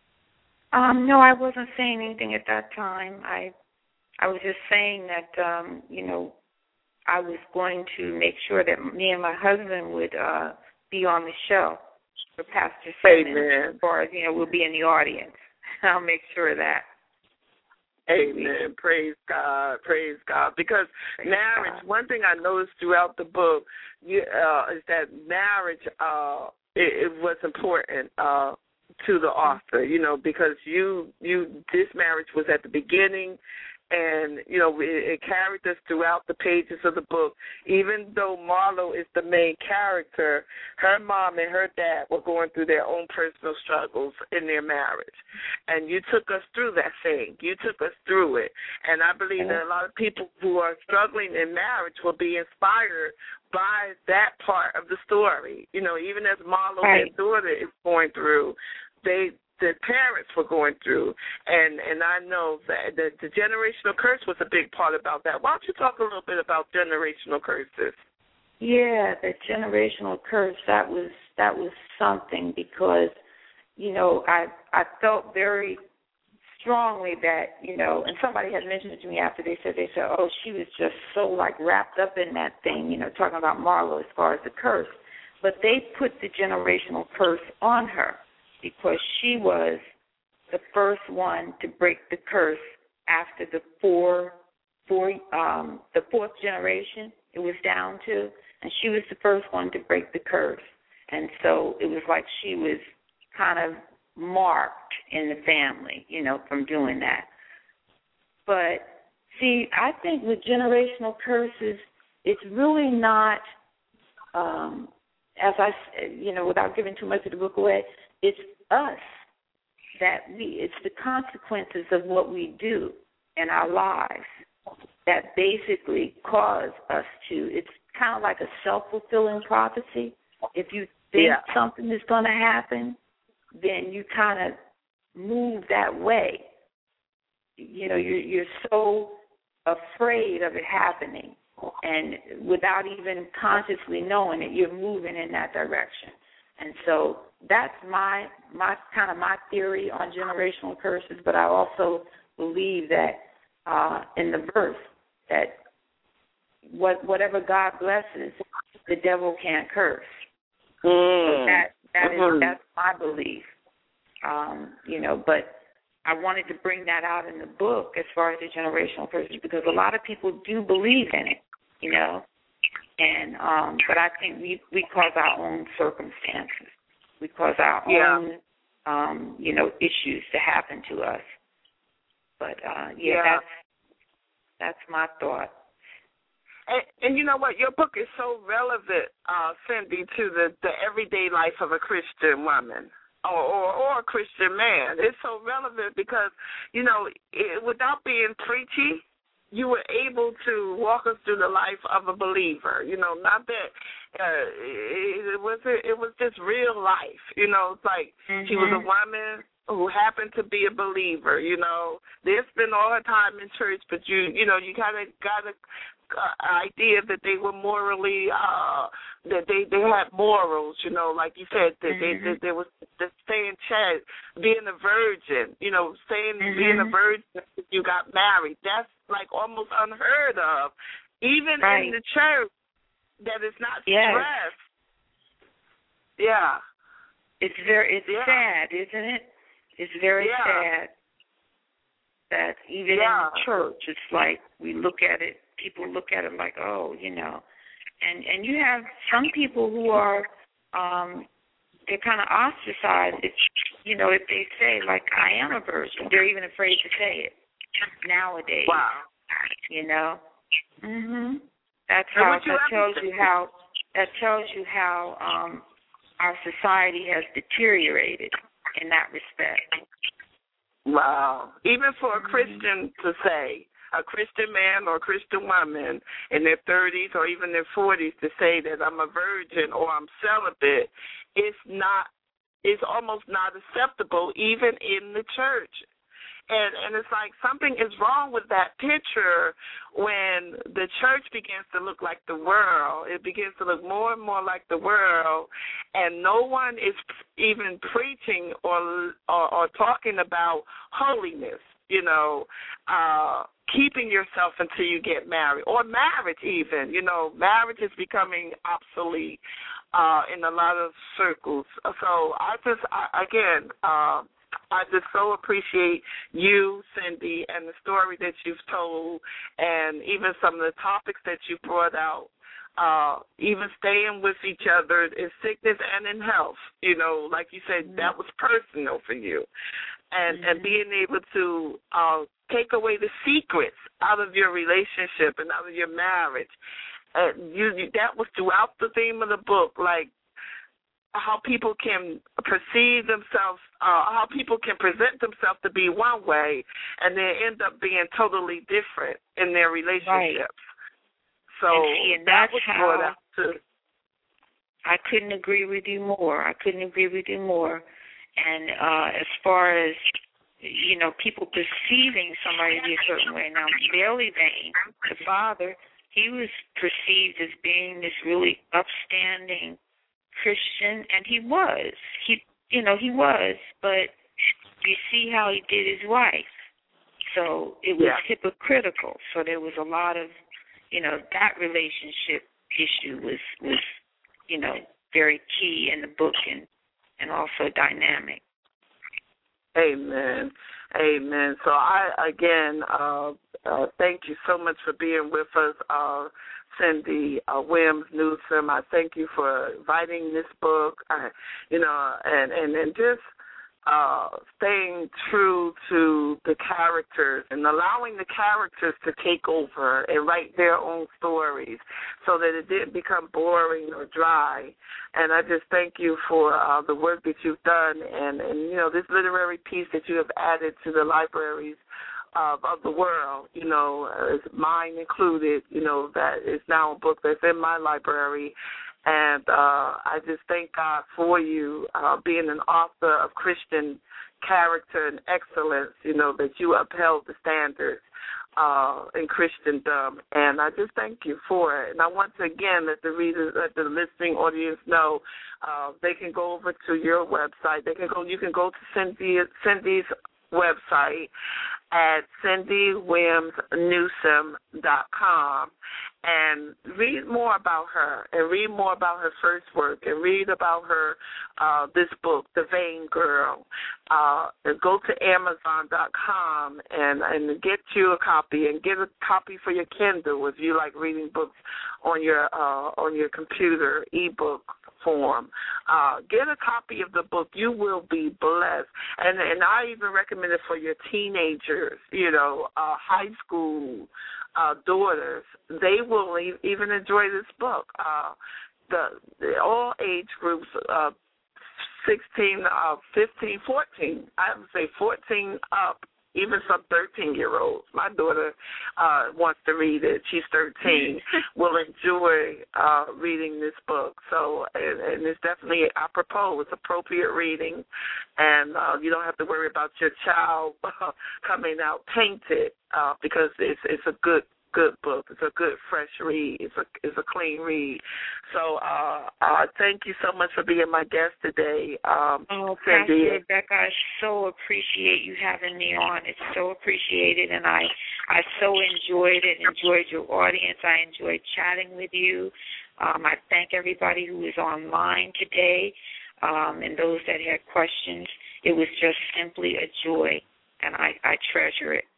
Um, no, I wasn't saying anything at that time. I I was just saying that, um, you know, I was going to make sure that me and my husband would uh, be on the show for Pastor Simmons. Amen. As far as, you know, we'll be in the audience. I'll make sure of that. Amen. Praise God. Praise God. Because Praise marriage, God. One thing I noticed throughout the book you, uh, is that marriage uh, it, it was important uh, to the author, you know, because you you this marriage was at the beginning. And, you know, it, it carried us throughout the pages of the book. Even though Marlo is the main character, her mom and her dad were going through their own personal struggles in their marriage. And you took us through that thing. You took us through it. And I believe that a lot of people who are struggling in marriage will be inspired by that part of the story. You know, even as Marlo, right. their daughter, is going through, they the parents were going through, and, and I know that the, the generational curse was a big part about that. Why don't you talk a little bit about generational curses? Yeah, the generational curse, that was that was something because, you know, I I felt very strongly that, you know, and somebody had mentioned it to me after they said, they said, oh, she was just so, like, wrapped up in that thing, you know, talking about Marlo as far as the curse. But they put the generational curse on her, because she was the first one to break the curse after the four, four, um, the fourth generation it was down to, and she was the first one to break the curse. And so it was like she was kind of marked in the family, you know, from doing that. But, see, I think with generational curses, it's really not, um, as I, you know, without giving too much of the book away, it's us that we, it's the consequences of what we do in our lives that basically cause us to, it's kind of like a self-fulfilling prophecy. If you think yeah. something is going to happen, then you kind of move that way. You know, you're, you're so afraid of it happening, and without even consciously knowing it, you're moving in that direction. And so that's my my kind of my theory on generational curses. But I also believe that uh, in the verse that what whatever God blesses, the devil can't curse. Mm. So that that mm-hmm. is that's my belief. Um, you know, but I wanted to bring that out in the book as far as the generational curses because a lot of people do believe in it. You know. And um, but I think we, we cause our own circumstances. We cause our yeah. own, um, you know, issues to happen to us. But, uh, yeah, yeah, that's that's my thought. And, and you know what? Your book is so relevant, uh, Cindy, to the, the everyday life of a Christian woman or, or, or a Christian man. It's so relevant because, you know, it, without being preachy, you were able to walk us through the life of a believer. You know, not that uh, it, it was it was just real life. You know, it's like mm-hmm. she was a woman who happened to be a believer. You know, they spent all her time in church, but you you know you kind of got a uh, idea that they were morally uh, that they they had morals. You know, like you said that mm-hmm. they that there was the staying chaste, being a virgin. You know, staying mm-hmm. being a virgin if you got married. That's like almost unheard of, even right. in the church. That is not yes. stressed. Yeah, it's very it's yeah. sad, isn't it? It's very yeah. sad that even yeah. in the church, it's like we look at it. People look at it like, oh, you know, and and you have some people who are um, they're kind of ostracized. If, you know, if they say like I am a virgin, they're even afraid to say it nowadays. Wow. You know. Mhm. That's how that tells you how that tells you how um, our society has deteriorated in that respect. Wow. Even for a Christian to say, a Christian man or a Christian woman in their thirties or even their forties to say that I'm a virgin or I'm celibate, it's not, it's almost not acceptable even in the church. And and it's like something is wrong with that picture when the church begins to look like the world. It begins to look more and more like the world, and no one is even preaching or or, or talking about holiness, you know, uh, keeping yourself until you get married, or marriage even. You know, marriage is becoming obsolete uh, in a lot of circles. So I just, I, again, uh, I just so appreciate you, Cindy, and the story that you've told, and even some of the topics that you brought out. Uh, even staying with each other in sickness and in health, you know, like you said, mm-hmm. that was personal for you. And mm-hmm. and being able to uh, take away the secrets out of your relationship and out of your marriage. And you, you, that was throughout the theme of the book, like how people can perceive themselves, uh, how people can present themselves to be one way and then end up being totally different in their relationships. Right. So and, see, and that that's was how brought out too. I couldn't agree with you more. I couldn't agree with you more. And uh, as far as, you know, people perceiving somebody to be a certain way. Now, Bailey Vane, the father, he was perceived as being this really upstanding Christian, and he was. He, you know, he was. But you see how he did his wife. So it was yeah. hypocritical. So there was a lot of, you know, that relationship issue was, was, you know, very key in the book and, and also dynamic. Amen. Amen. So I, again, uh, uh, thank you so much for being with us, uh, Cindy uh, Williams Newsome. I thank you for writing this book, I, you know, and, and, and just Uh, staying true to the characters and allowing the characters to take over and write their own stories so that it didn't become boring or dry. And I just thank you for uh, the work that you've done and, and, you know, this literary piece that you have added to the libraries of, of the world, you know, as mine included, you know, that is now a book that's in my library. And uh, I just thank God for you uh, being an author of Christian character and excellence, you know, that you upheld the standards uh, in Christendom. And I just thank you for it. And I want to, again, let the readers, let the listening audience know uh, they can go over to your website. They can go. You can go to Cindy, Cindy's website at cindy williams newsome dot com and read more about her and read more about her first work and read about her, uh, this book, The Vane Girl. Uh, and go to amazon dot com and, and get you a copy and get a copy for your Kindle if you like reading books on your uh, on your computer, ebook form. Uh, get a copy of the book. You will be blessed. And and I even recommend it for your teenagers, you know, uh, high school uh, daughters. They will e- even enjoy this book. Uh, the, the all age groups, uh, sixteen, uh, fifteen, fourteen. I would say fourteen up. Even some thirteen-year-olds. My daughter uh, wants to read it. She's thirteen. Will enjoy uh, reading this book. So, and, and it's definitely apropos. It's appropriate reading, and uh, you don't have to worry about your child uh, coming out tainted uh, because it's it's a good good book. It's a good fresh read. It's a it's a clean read. So, uh, uh, thank you so much for being my guest today. Um, oh, Cindy. Pastor Rebecca, I so appreciate you having me on. It's so appreciated, and I I so enjoyed it. Enjoyed your audience. I enjoyed chatting with you. Um, I thank everybody who is online today, um, and those that had questions. It was just simply a joy, and I, I treasure it.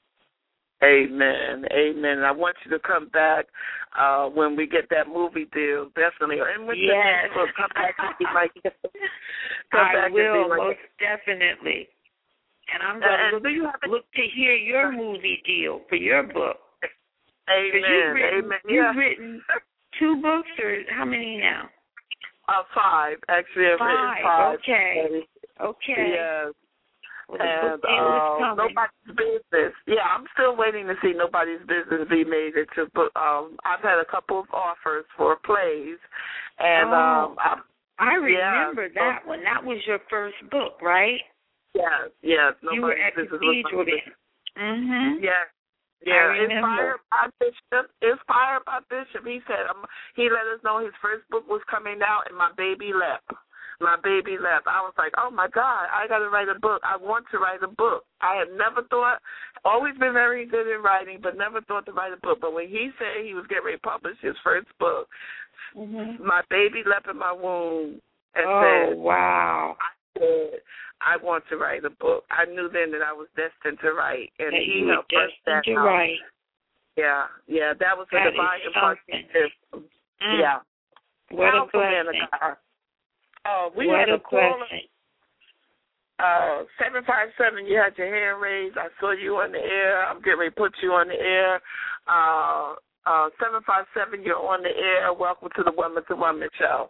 Amen, amen. I want you to come back uh, when we get that movie deal, definitely. And when yes. the come back and be like, come I back will, and be like, most definitely. And I'm going to look, look to hear your movie deal for your book. Amen, you've written, amen. You've yeah. written two books, or how many now? Uh, five, actually. I've five. written five. Okay, okay. Yes. Well, and uh, Nobody's Business. Yeah, I'm still waiting to see Nobody's Business be made into book. Um, I've had a couple of offers for plays, and oh, um, I, I remember yeah, that so, one. That was your first book, right? Yes, yes. You were at Cathedral then. Mhm. Yes. Yeah, inspired by Bishop. Inspired by Bishop. He said um, he let us know his first book was coming out, and my baby left. My baby left. I was like, oh, my God, I got to write a book. I want to write a book. I had never thought, always been very good in writing, but never thought to write a book. But when he said he was getting ready to publish his first book, mm-hmm. my baby left in my womb and oh, said, wow. I said, I want to write a book. I knew then that I was destined to write, and that he you were helped birth that destined to out. write. Yeah, yeah, that was a That divine is impartation. Mm. Yeah. What a Powerful man of blessing. God. Oh, we what had a a caller. blessing. Uh, seven five seven. You had your hand raised. I saw you on the air. I'm getting ready to put you on the air. Uh, uh, seven five seven. You're on the air. Welcome to the Woman to Woman Show.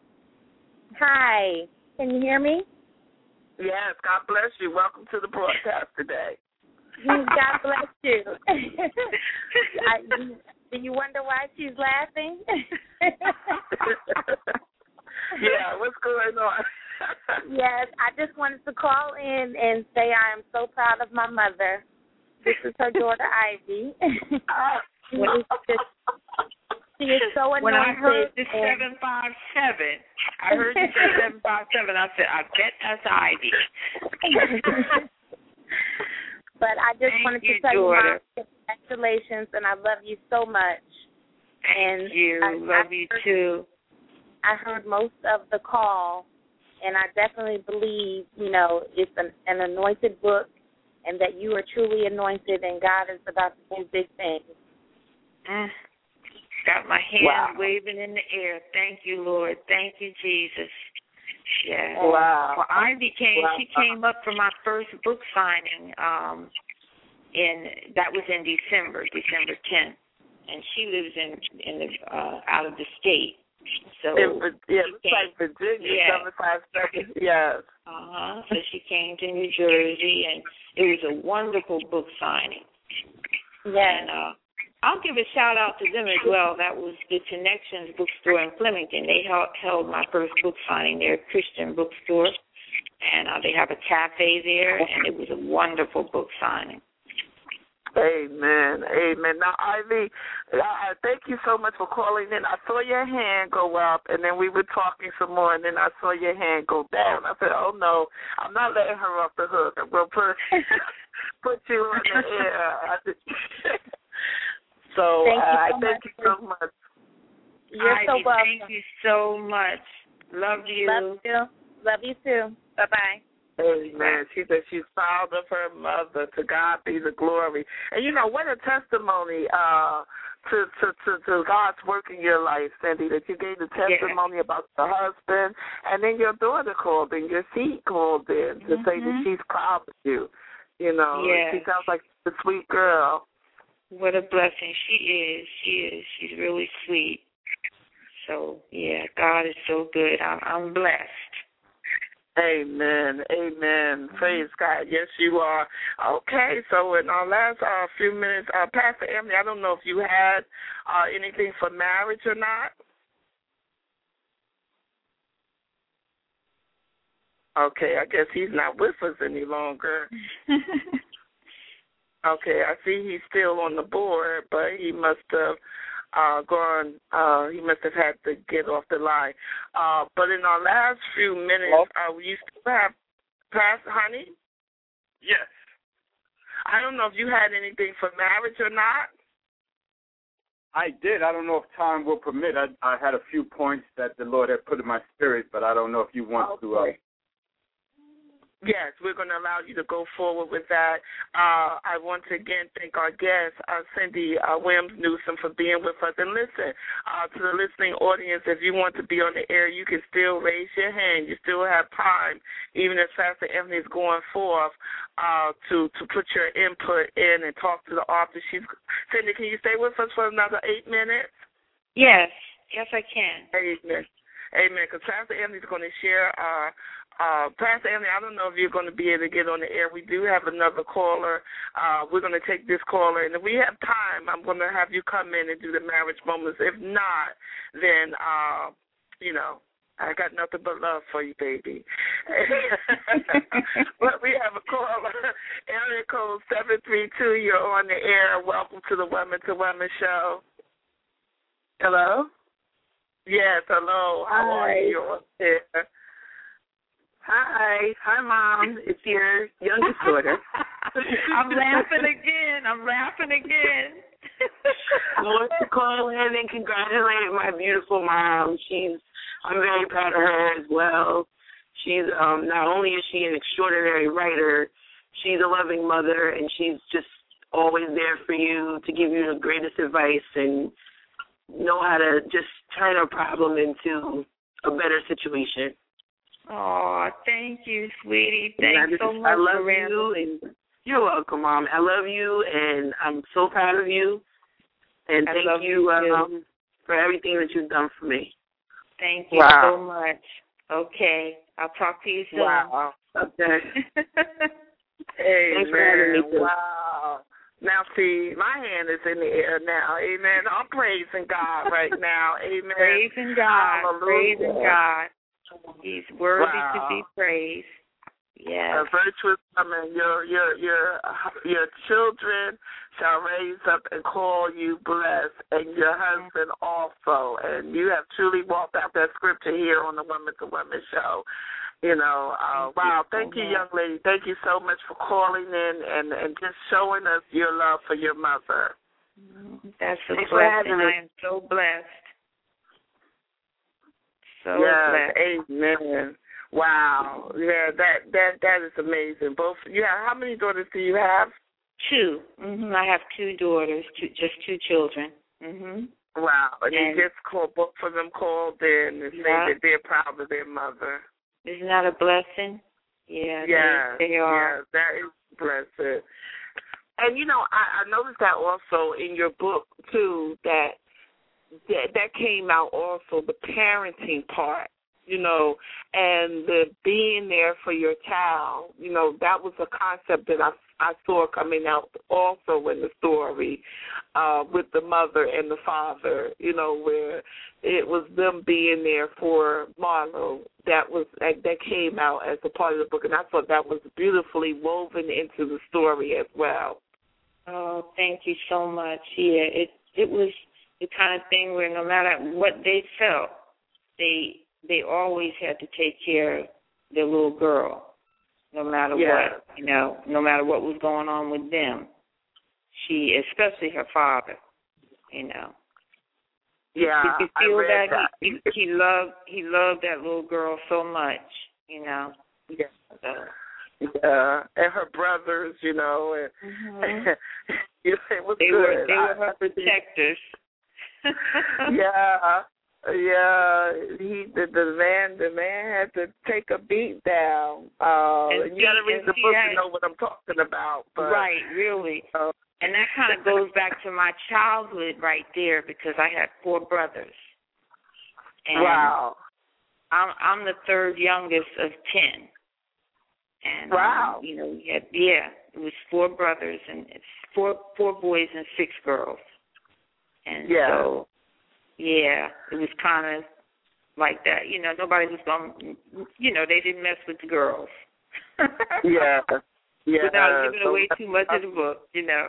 Hi. Can you hear me? Yes. God bless you. Welcome to the broadcast today. God bless you. I, do you wonder why she's laughing? Yeah. What's going on? Yes, I just wanted to call in and say I am so proud of my mother. This is her daughter, Ivy. She is just, she is so anointed. When I heard the seven five seven, I heard you say seven five seven. I said, I bet that's Ivy. But I just Thank wanted you, to tell daughter. you, Mom, congratulations, and I love you so much. Thank and you. I, love I you heard, too. I heard most of the call, and I definitely believe, you know, it's an, an anointed book, and that you are truly anointed, and God is about to do big things. Mm. Got my hands Wow. waving in the air. Thank you, Lord. Thank you, Jesus. Yeah. Wow. Well, Ivy came. Wow. She came up for my first book signing. Um, in that was in December, December tenth, and she lives in in the uh, out of the state. So In, yeah, it's like Virginia, yeah. seven five seven. Yes. Uh huh. So she came to New Jersey, and it was a wonderful book signing. Yes. And uh, I'll give a shout out to them as well. That was the Connections Bookstore in Flemington. They held, held my first book signing. They're a Christian bookstore, and uh, they have a cafe there, and it was a wonderful book signing. Amen. Amen. Now, Ivy, uh, thank you so much for calling in. I saw your hand go up, and then we were talking some more, and then I saw your hand go down. I said, oh, no, I'm not letting her off the hook. I'm going to put, put you on the air. So thank you uh, so thank much. you so much. You're Ivy, so welcome. thank you so much. Love you. Love you. Love you too. Bye-bye. Amen. She said she's proud of her mother. To God be the glory. And, you know, what a testimony uh, to, to, to, to God's work in your life, Cindy, that you gave the testimony yeah. about your husband, and then your daughter called in, your seed called in to mm-hmm. say that she's proud of you. You know, yes. She sounds like a sweet girl. What a blessing. She is. She is. She's really sweet. So, yeah, God is so good. I'm, I'm blessed. Amen. Amen. Praise God. Yes, you are. Okay, so in our last uh, few minutes, uh, Pastor Emily, I don't know if you had uh, anything for marriage or not. Okay, I guess he's not with us any longer. Okay, I see he's still on the board, but he must have uh, gone, uh, he must have had to get off the line. Uh, but in our last few minutes, uh, we still have Pastor Honey? Yes. I don't know if you had anything for marriage or not. I did. I don't know if time will permit. I, I had a few points that the Lord had put in my spirit, but I don't know if you want okay. to. Uh, Yes, we're going to allow you to go forward with that. Uh, I want to again thank our guest, uh, Cindy uh, Williams Newsom, for being with us. And listen, uh, to the listening audience, if you want to be on the air, you can still raise your hand. You still have time, even if Pastor Emily is going forth, uh, to, to put your input in and talk to the author. She's, Cindy, can you stay with us for another eight minutes? Yes. Yes, I can. Amen. Amen. Because Pastor Emily's going to share uh Uh, Pastor Emily, I don't know if you're going to be able to get on the air. We do have another caller. Uh, we're going to take this caller, and if we have time, I'm going to have you come in and do the marriage moments. If not, then, uh, you know, I got nothing but love for you, baby. But we have a caller, area code seven three two. You're on the air. Welcome to the Women to Women show. Hello? Yes, hello. How Hi. are you? You're on the air. Hi. Hi, Mom. It's your youngest daughter. I'm laughing again. I'm laughing again. I want to call in and congratulate my beautiful mom. She's, I'm very proud of her as well. She's um, not only is she an extraordinary writer, she's a loving mother, and she's just always there for you to give you the greatest advice and know how to just turn a problem into a better situation. Oh, thank you, sweetie. Thanks just, so much. I love Miranda. you, and you're welcome, Mom. I love you, and I'm so proud of you. And I thank love you, you um, for everything that you've done for me. Thank you Wow. so much. Okay, I'll talk to you soon. Wow. Okay. Amen. Thanks for having me, too. Wow. Now, see, my hand is in the air now. Amen. I'm praising God right now. Amen. Praising God. Hallelujah. Praising God. He's worthy Wow. to be praised. Yes. A virtuous woman, your your your your children shall raise up and call you blessed, and your husband also. And you have truly walked out that scripture here on the Woman to Woman show. You know, uh, thank wow, you thank so you, much. young lady. Thank you so much for calling in and, and just showing us your love for your mother. That's a Thanks for blessing. having me. I am so blessed. So Yes, blessed. amen. Wow. Yeah, that that that is amazing. Both yeah, how many daughters do you have? Two. Mm-hmm. I have two daughters, two, just two children. Mhm. Wow. And, And- you just call both of them called in and say Yeah. that they're proud of their mother. Isn't that a blessing? Yeah, Yeah, they, they are. yeah, that is blessed. And you know, I, I noticed that also in your book too. That that that came out also the parenting part. You know, and the being there for your child. You know, that was a concept that I I saw coming out also in the story uh, with the mother and the father. You know, where it was them being there for Marlo. That was that, that came out as a part of the book, and I thought that was beautifully woven into the story as well. Oh, thank you so much. Yeah, it it was the kind of thing where no matter what they felt, they they always had to take care of their little girl, no matter Yeah. what, you know, no matter what was going on with them. She, especially her father, you know. Yeah, Did you I feel read that, that. He, he loved he loved that little girl so much, you know. Yeah. So. Yeah, and her brothers, you know, and Mm-hmm. it was They good. were they I- were her protectors. yeah, yeah. He the, the man the man had to take a beat down. Uh, And and you got to see- read and the see book that- to know what I'm talking about. But, Right, really. Uh, And that kind of goes back to my childhood right there because I had four brothers. And wow. I'm I'm the third youngest of ten. And Wow. um, you know, we had yeah, it was four brothers and it's four four boys and six girls. And Yeah. so yeah, it was kind of like that. You know, nobody was going you know, they didn't mess with the girls. Yeah. Yeah. Without giving So- away too much of the book, you know.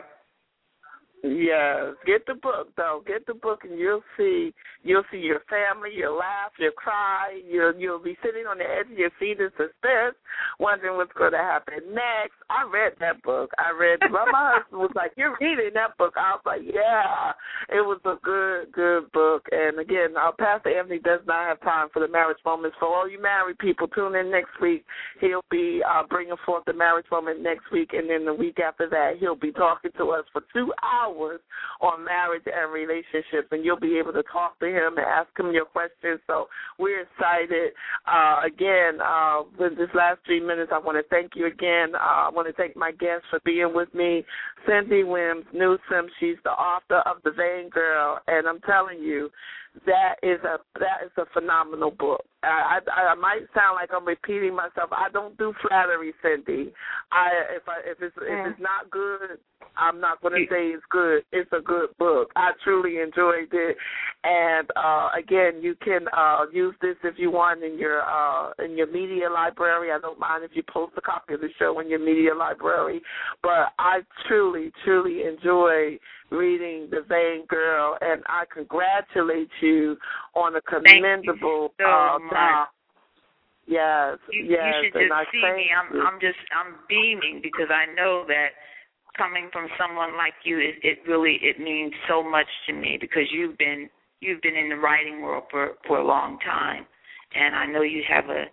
Yes, get the book though. Get the book, and you'll see. You'll see your family. You'll laugh. You'll cry. You'll you'll be sitting on the edge of your seat in suspense, wondering what's going to happen next. I read that book. I read. Well, my husband was like, "You're reading that book." I was like, "Yeah." It was a good, good book. And again, uh, Pastor Anthony does not have time for the marriage moments. For all you married people, tune in next week. He'll be uh, bringing forth the marriage moment next week, and then the week after that, he'll be talking to us for two hours. On marriage and relationships, and you'll be able to talk to him and ask him your questions. So we're excited. Uh, again, uh, with this last three minutes, I want to thank you again. Uh, I want to thank my guest for being with me, Cindy Wims Newsom. She's the author of The Vain Girl, and I'm telling you, that is a that is a phenomenal book. I, I I might sound like I'm repeating myself. I don't do flattery, Cindy. I if I if it's if it's not good, I'm not going to say it's good. It's a good book. I truly enjoyed it, and uh, again, you can uh, use this if you want in your uh, in your media library. I don't mind if you post a copy of the show in your media library, but I truly truly enjoy reading The Vain Girl, and I congratulate you on a commendable so uh, much. job. Yes, You, yes, you should and just I see thank me. I'm you. I'm just I'm beaming because I know that coming from someone like you, it, it really it means so much to me because you've been you've been in the writing world for for a long time, and I know you have a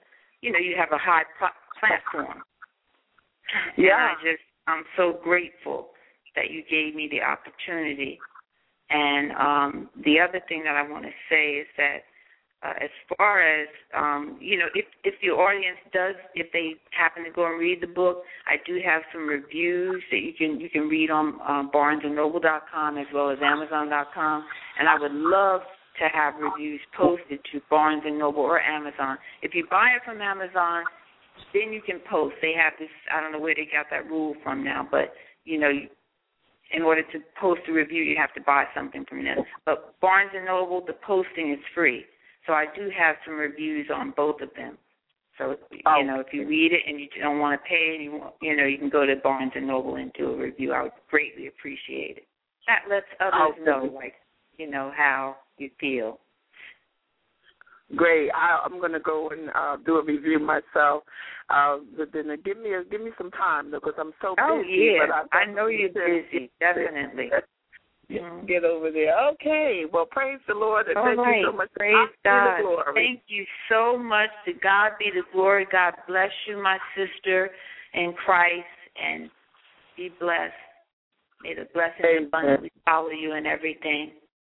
you know, you have a high pl- platform. Yeah. And I just, I'm so grateful that you gave me the opportunity. And um, the other thing that I want to say is that uh, as far as, um, you know, if, if the audience does, if they happen to go and read the book, I do have some reviews that you can you can read on uh, barnes and noble dot com as well as amazon dot com. And I would love to have reviews posted to Barnes and Noble or Amazon. If you buy it from Amazon, then you can post. They have this, I don't know where they got that rule from now, but, you know, in order to post a review, you have to buy something from them. But Barnes and Noble, the posting is free. So I do have some reviews on both of them. So, oh. you know, if you read it and you don't want to pay, you, want, you know, you can go to Barnes and Noble and do a review. I would greatly appreciate it. That lets others oh. know, like, you know, how you feel. Great. I, I'm going to go and uh, do a review myself. Uh, but then uh, give me a, give me some time because I'm so busy. Oh yeah, but I, I know you're busy. Definitely. Mm-hmm. Get over there. Okay. Well, praise the Lord and All thank right. you so much. Praise God. Thank you so much. To God be the glory. God bless you, my sister in Christ, and be blessed. May the blessings Amen. abundantly follow you in everything.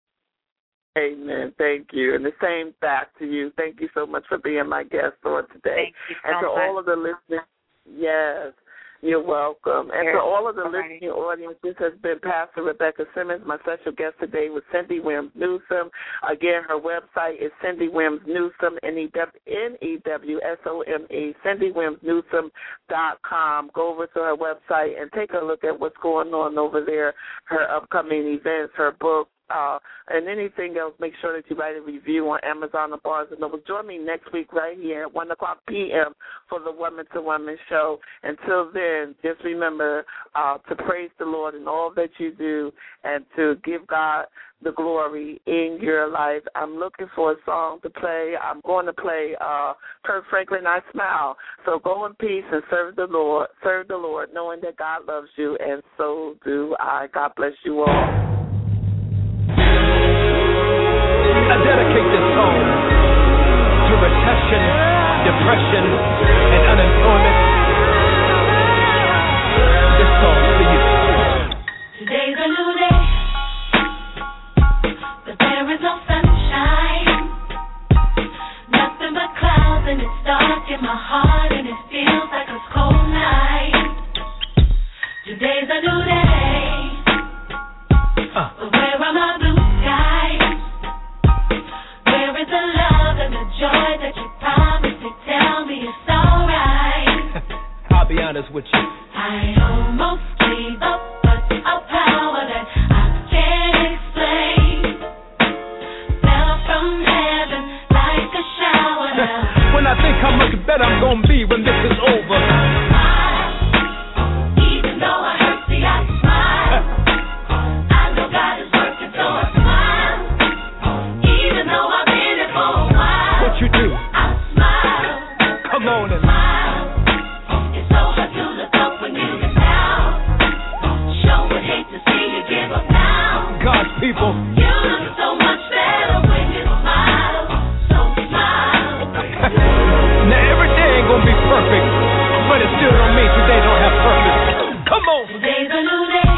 Amen. Thank you. And the same back to you. Thank you so much for being my guest for today. Thank you so and to much. all of the listeners, yes, you're welcome. And yes. to all of the All listening right. audience, this has been Pastor Rebecca Simmons. My special guest today was Cindy Williams Newsom. Again, her website is Cindy Williams Newsom, N E W S O M E, Cindy Williams Newsom dot com. Go over to her website and take a look at what's going on over there, her upcoming events, her book, Uh, and anything else, make sure that you write a review on Amazon or Barnes and Noble. Join me next week right here at one o'clock p.m. for the Woman to Woman show. Until then, just remember uh, to praise the Lord in all that you do and to give God the glory in your life. I'm looking for a song to play. I'm going to play uh, Kirk Franklin, I Smile. So go in peace and serve the Lord, serve the Lord, knowing that God loves you, and so do I. God bless you all. I dedicate this song to recession, depression, and unemployment. This song for you. Today's a new day, but there is no sunshine. Nothing but clouds, and it's dark in my heart, and it feels like a cold night. Today's a new day, uh. but where are my blue skies? Where is the love and the joy that you promised me? Tell me it's alright. I'll be honest with you. I almost gave up, but a power that I can't explain fell from heaven like a shower now. When I think how much better I'm gonna be when this is over. Smile, even though I hurt, see I smile. I know God is working, so I smile. Even though I've been here for a while. What you do? I smile. Come on and smile. It's so hard to look up when you've been down. Sure would hate to see you give up now. God's people. You look so much better when you smile. So smile. Now every day ain't gonna be perfect, but it still don't mean today don't have purpose. Come on. Today's a new day,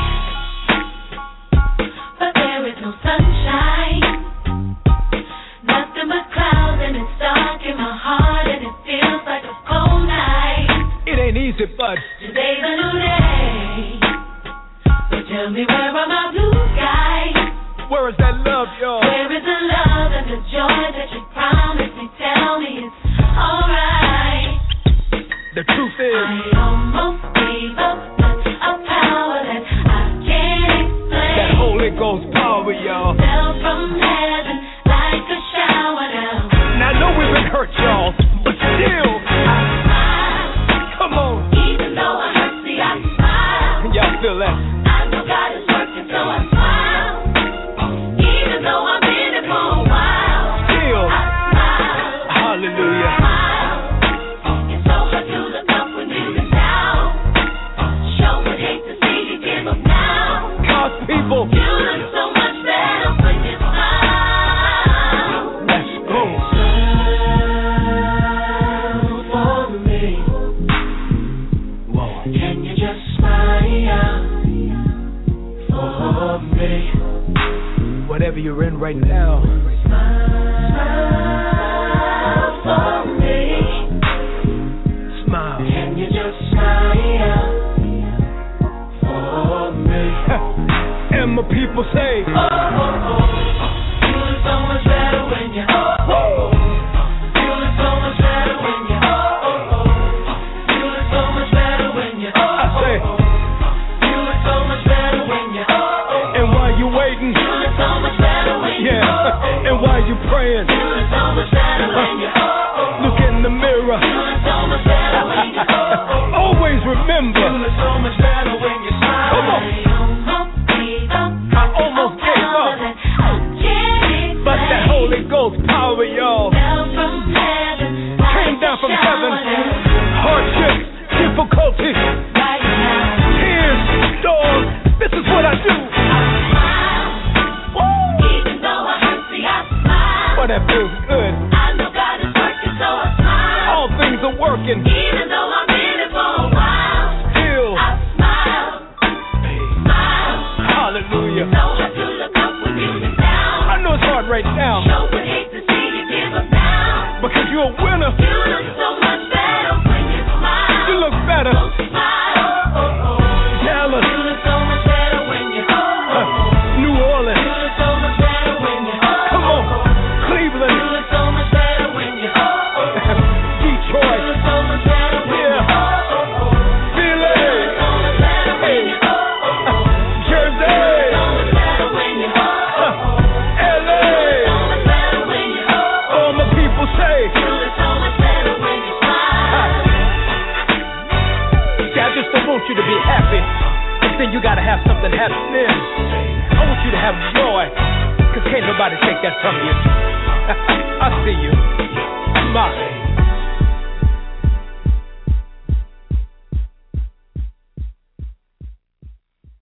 but there is no sunshine. Nothing but clouds, and it's dark in my heart, and it feels like a cold night. It ain't easy, but today's a new day. But tell me, where are my blue skies? Where is that love, y'all? Where is the love and the joy that you promised me? Tell me it's alright. The truth is, I almost gave up, but a power that I can't explain. That Holy Ghost power, y'all. Fell from heaven like a shower now. Now I know we've been hurt, y'all, but still, I smile. Come on. Even though I hurt, see I smile. Y'all feel that? I know God is working, so I smile. Even though I've been here for a while. Still, I smile. Hallelujah. Smile. It's so hard to look up when you've been down. Sure would hate to see you give up now. God's people. You look so much better when you smile. Let's go. Smile for me. Whatever you're in right now, smile for me. Smile. Can you just smile for me? And my people say, oh, oh, oh. You look so much better when you, oh, oh, oh. You look so much better when you, oh, oh, oh. You look so much better when you, oh, oh, oh. You look so much better when you, oh, oh, oh. And while you waiting, you look so much better when you, yeah. oh, oh. And while you praying, you look so much better when you, oh, oh. Look in the mirror. You look so much better when you, oh, oh. Always remember, you look so much better when you smile. Come on. I almost gave up, but that Holy Ghost power, y'all, came down from heaven. Hardships, difficulties, tears, storms. This is what I do. Even though I hurt, see, I smile. But that feels good. I know God is working, so I smile. All things are working. Even though I'm in it for a while, Still, I smile. Smile. Hallelujah. So hard to look up when you look down. I know it's hard right now, Sure would hate to see you give up now. because you're a winner. You look so much better when you smile. You look better. So smile. Oh, oh, oh. Dallas, You look so much better when you, oh, oh, uh, oh. New You Orleans, look so much better when you, oh, come oh, on, oh. You Cleveland, look so much better when you, oh, oh, oh. You Detroit, look so much better when you, yeah, oh, oh, oh. Philly, You look so much better when you, oh, oh, oh. Jersey, So much better when you, oh, oh, oh. L A. So much better when you, oh, oh, All my people say, you look so much better when you smile. see, I just don't want you to be happy, but then you gotta have something happening. I want you to have joy, cause can't nobody take that from you. I see you.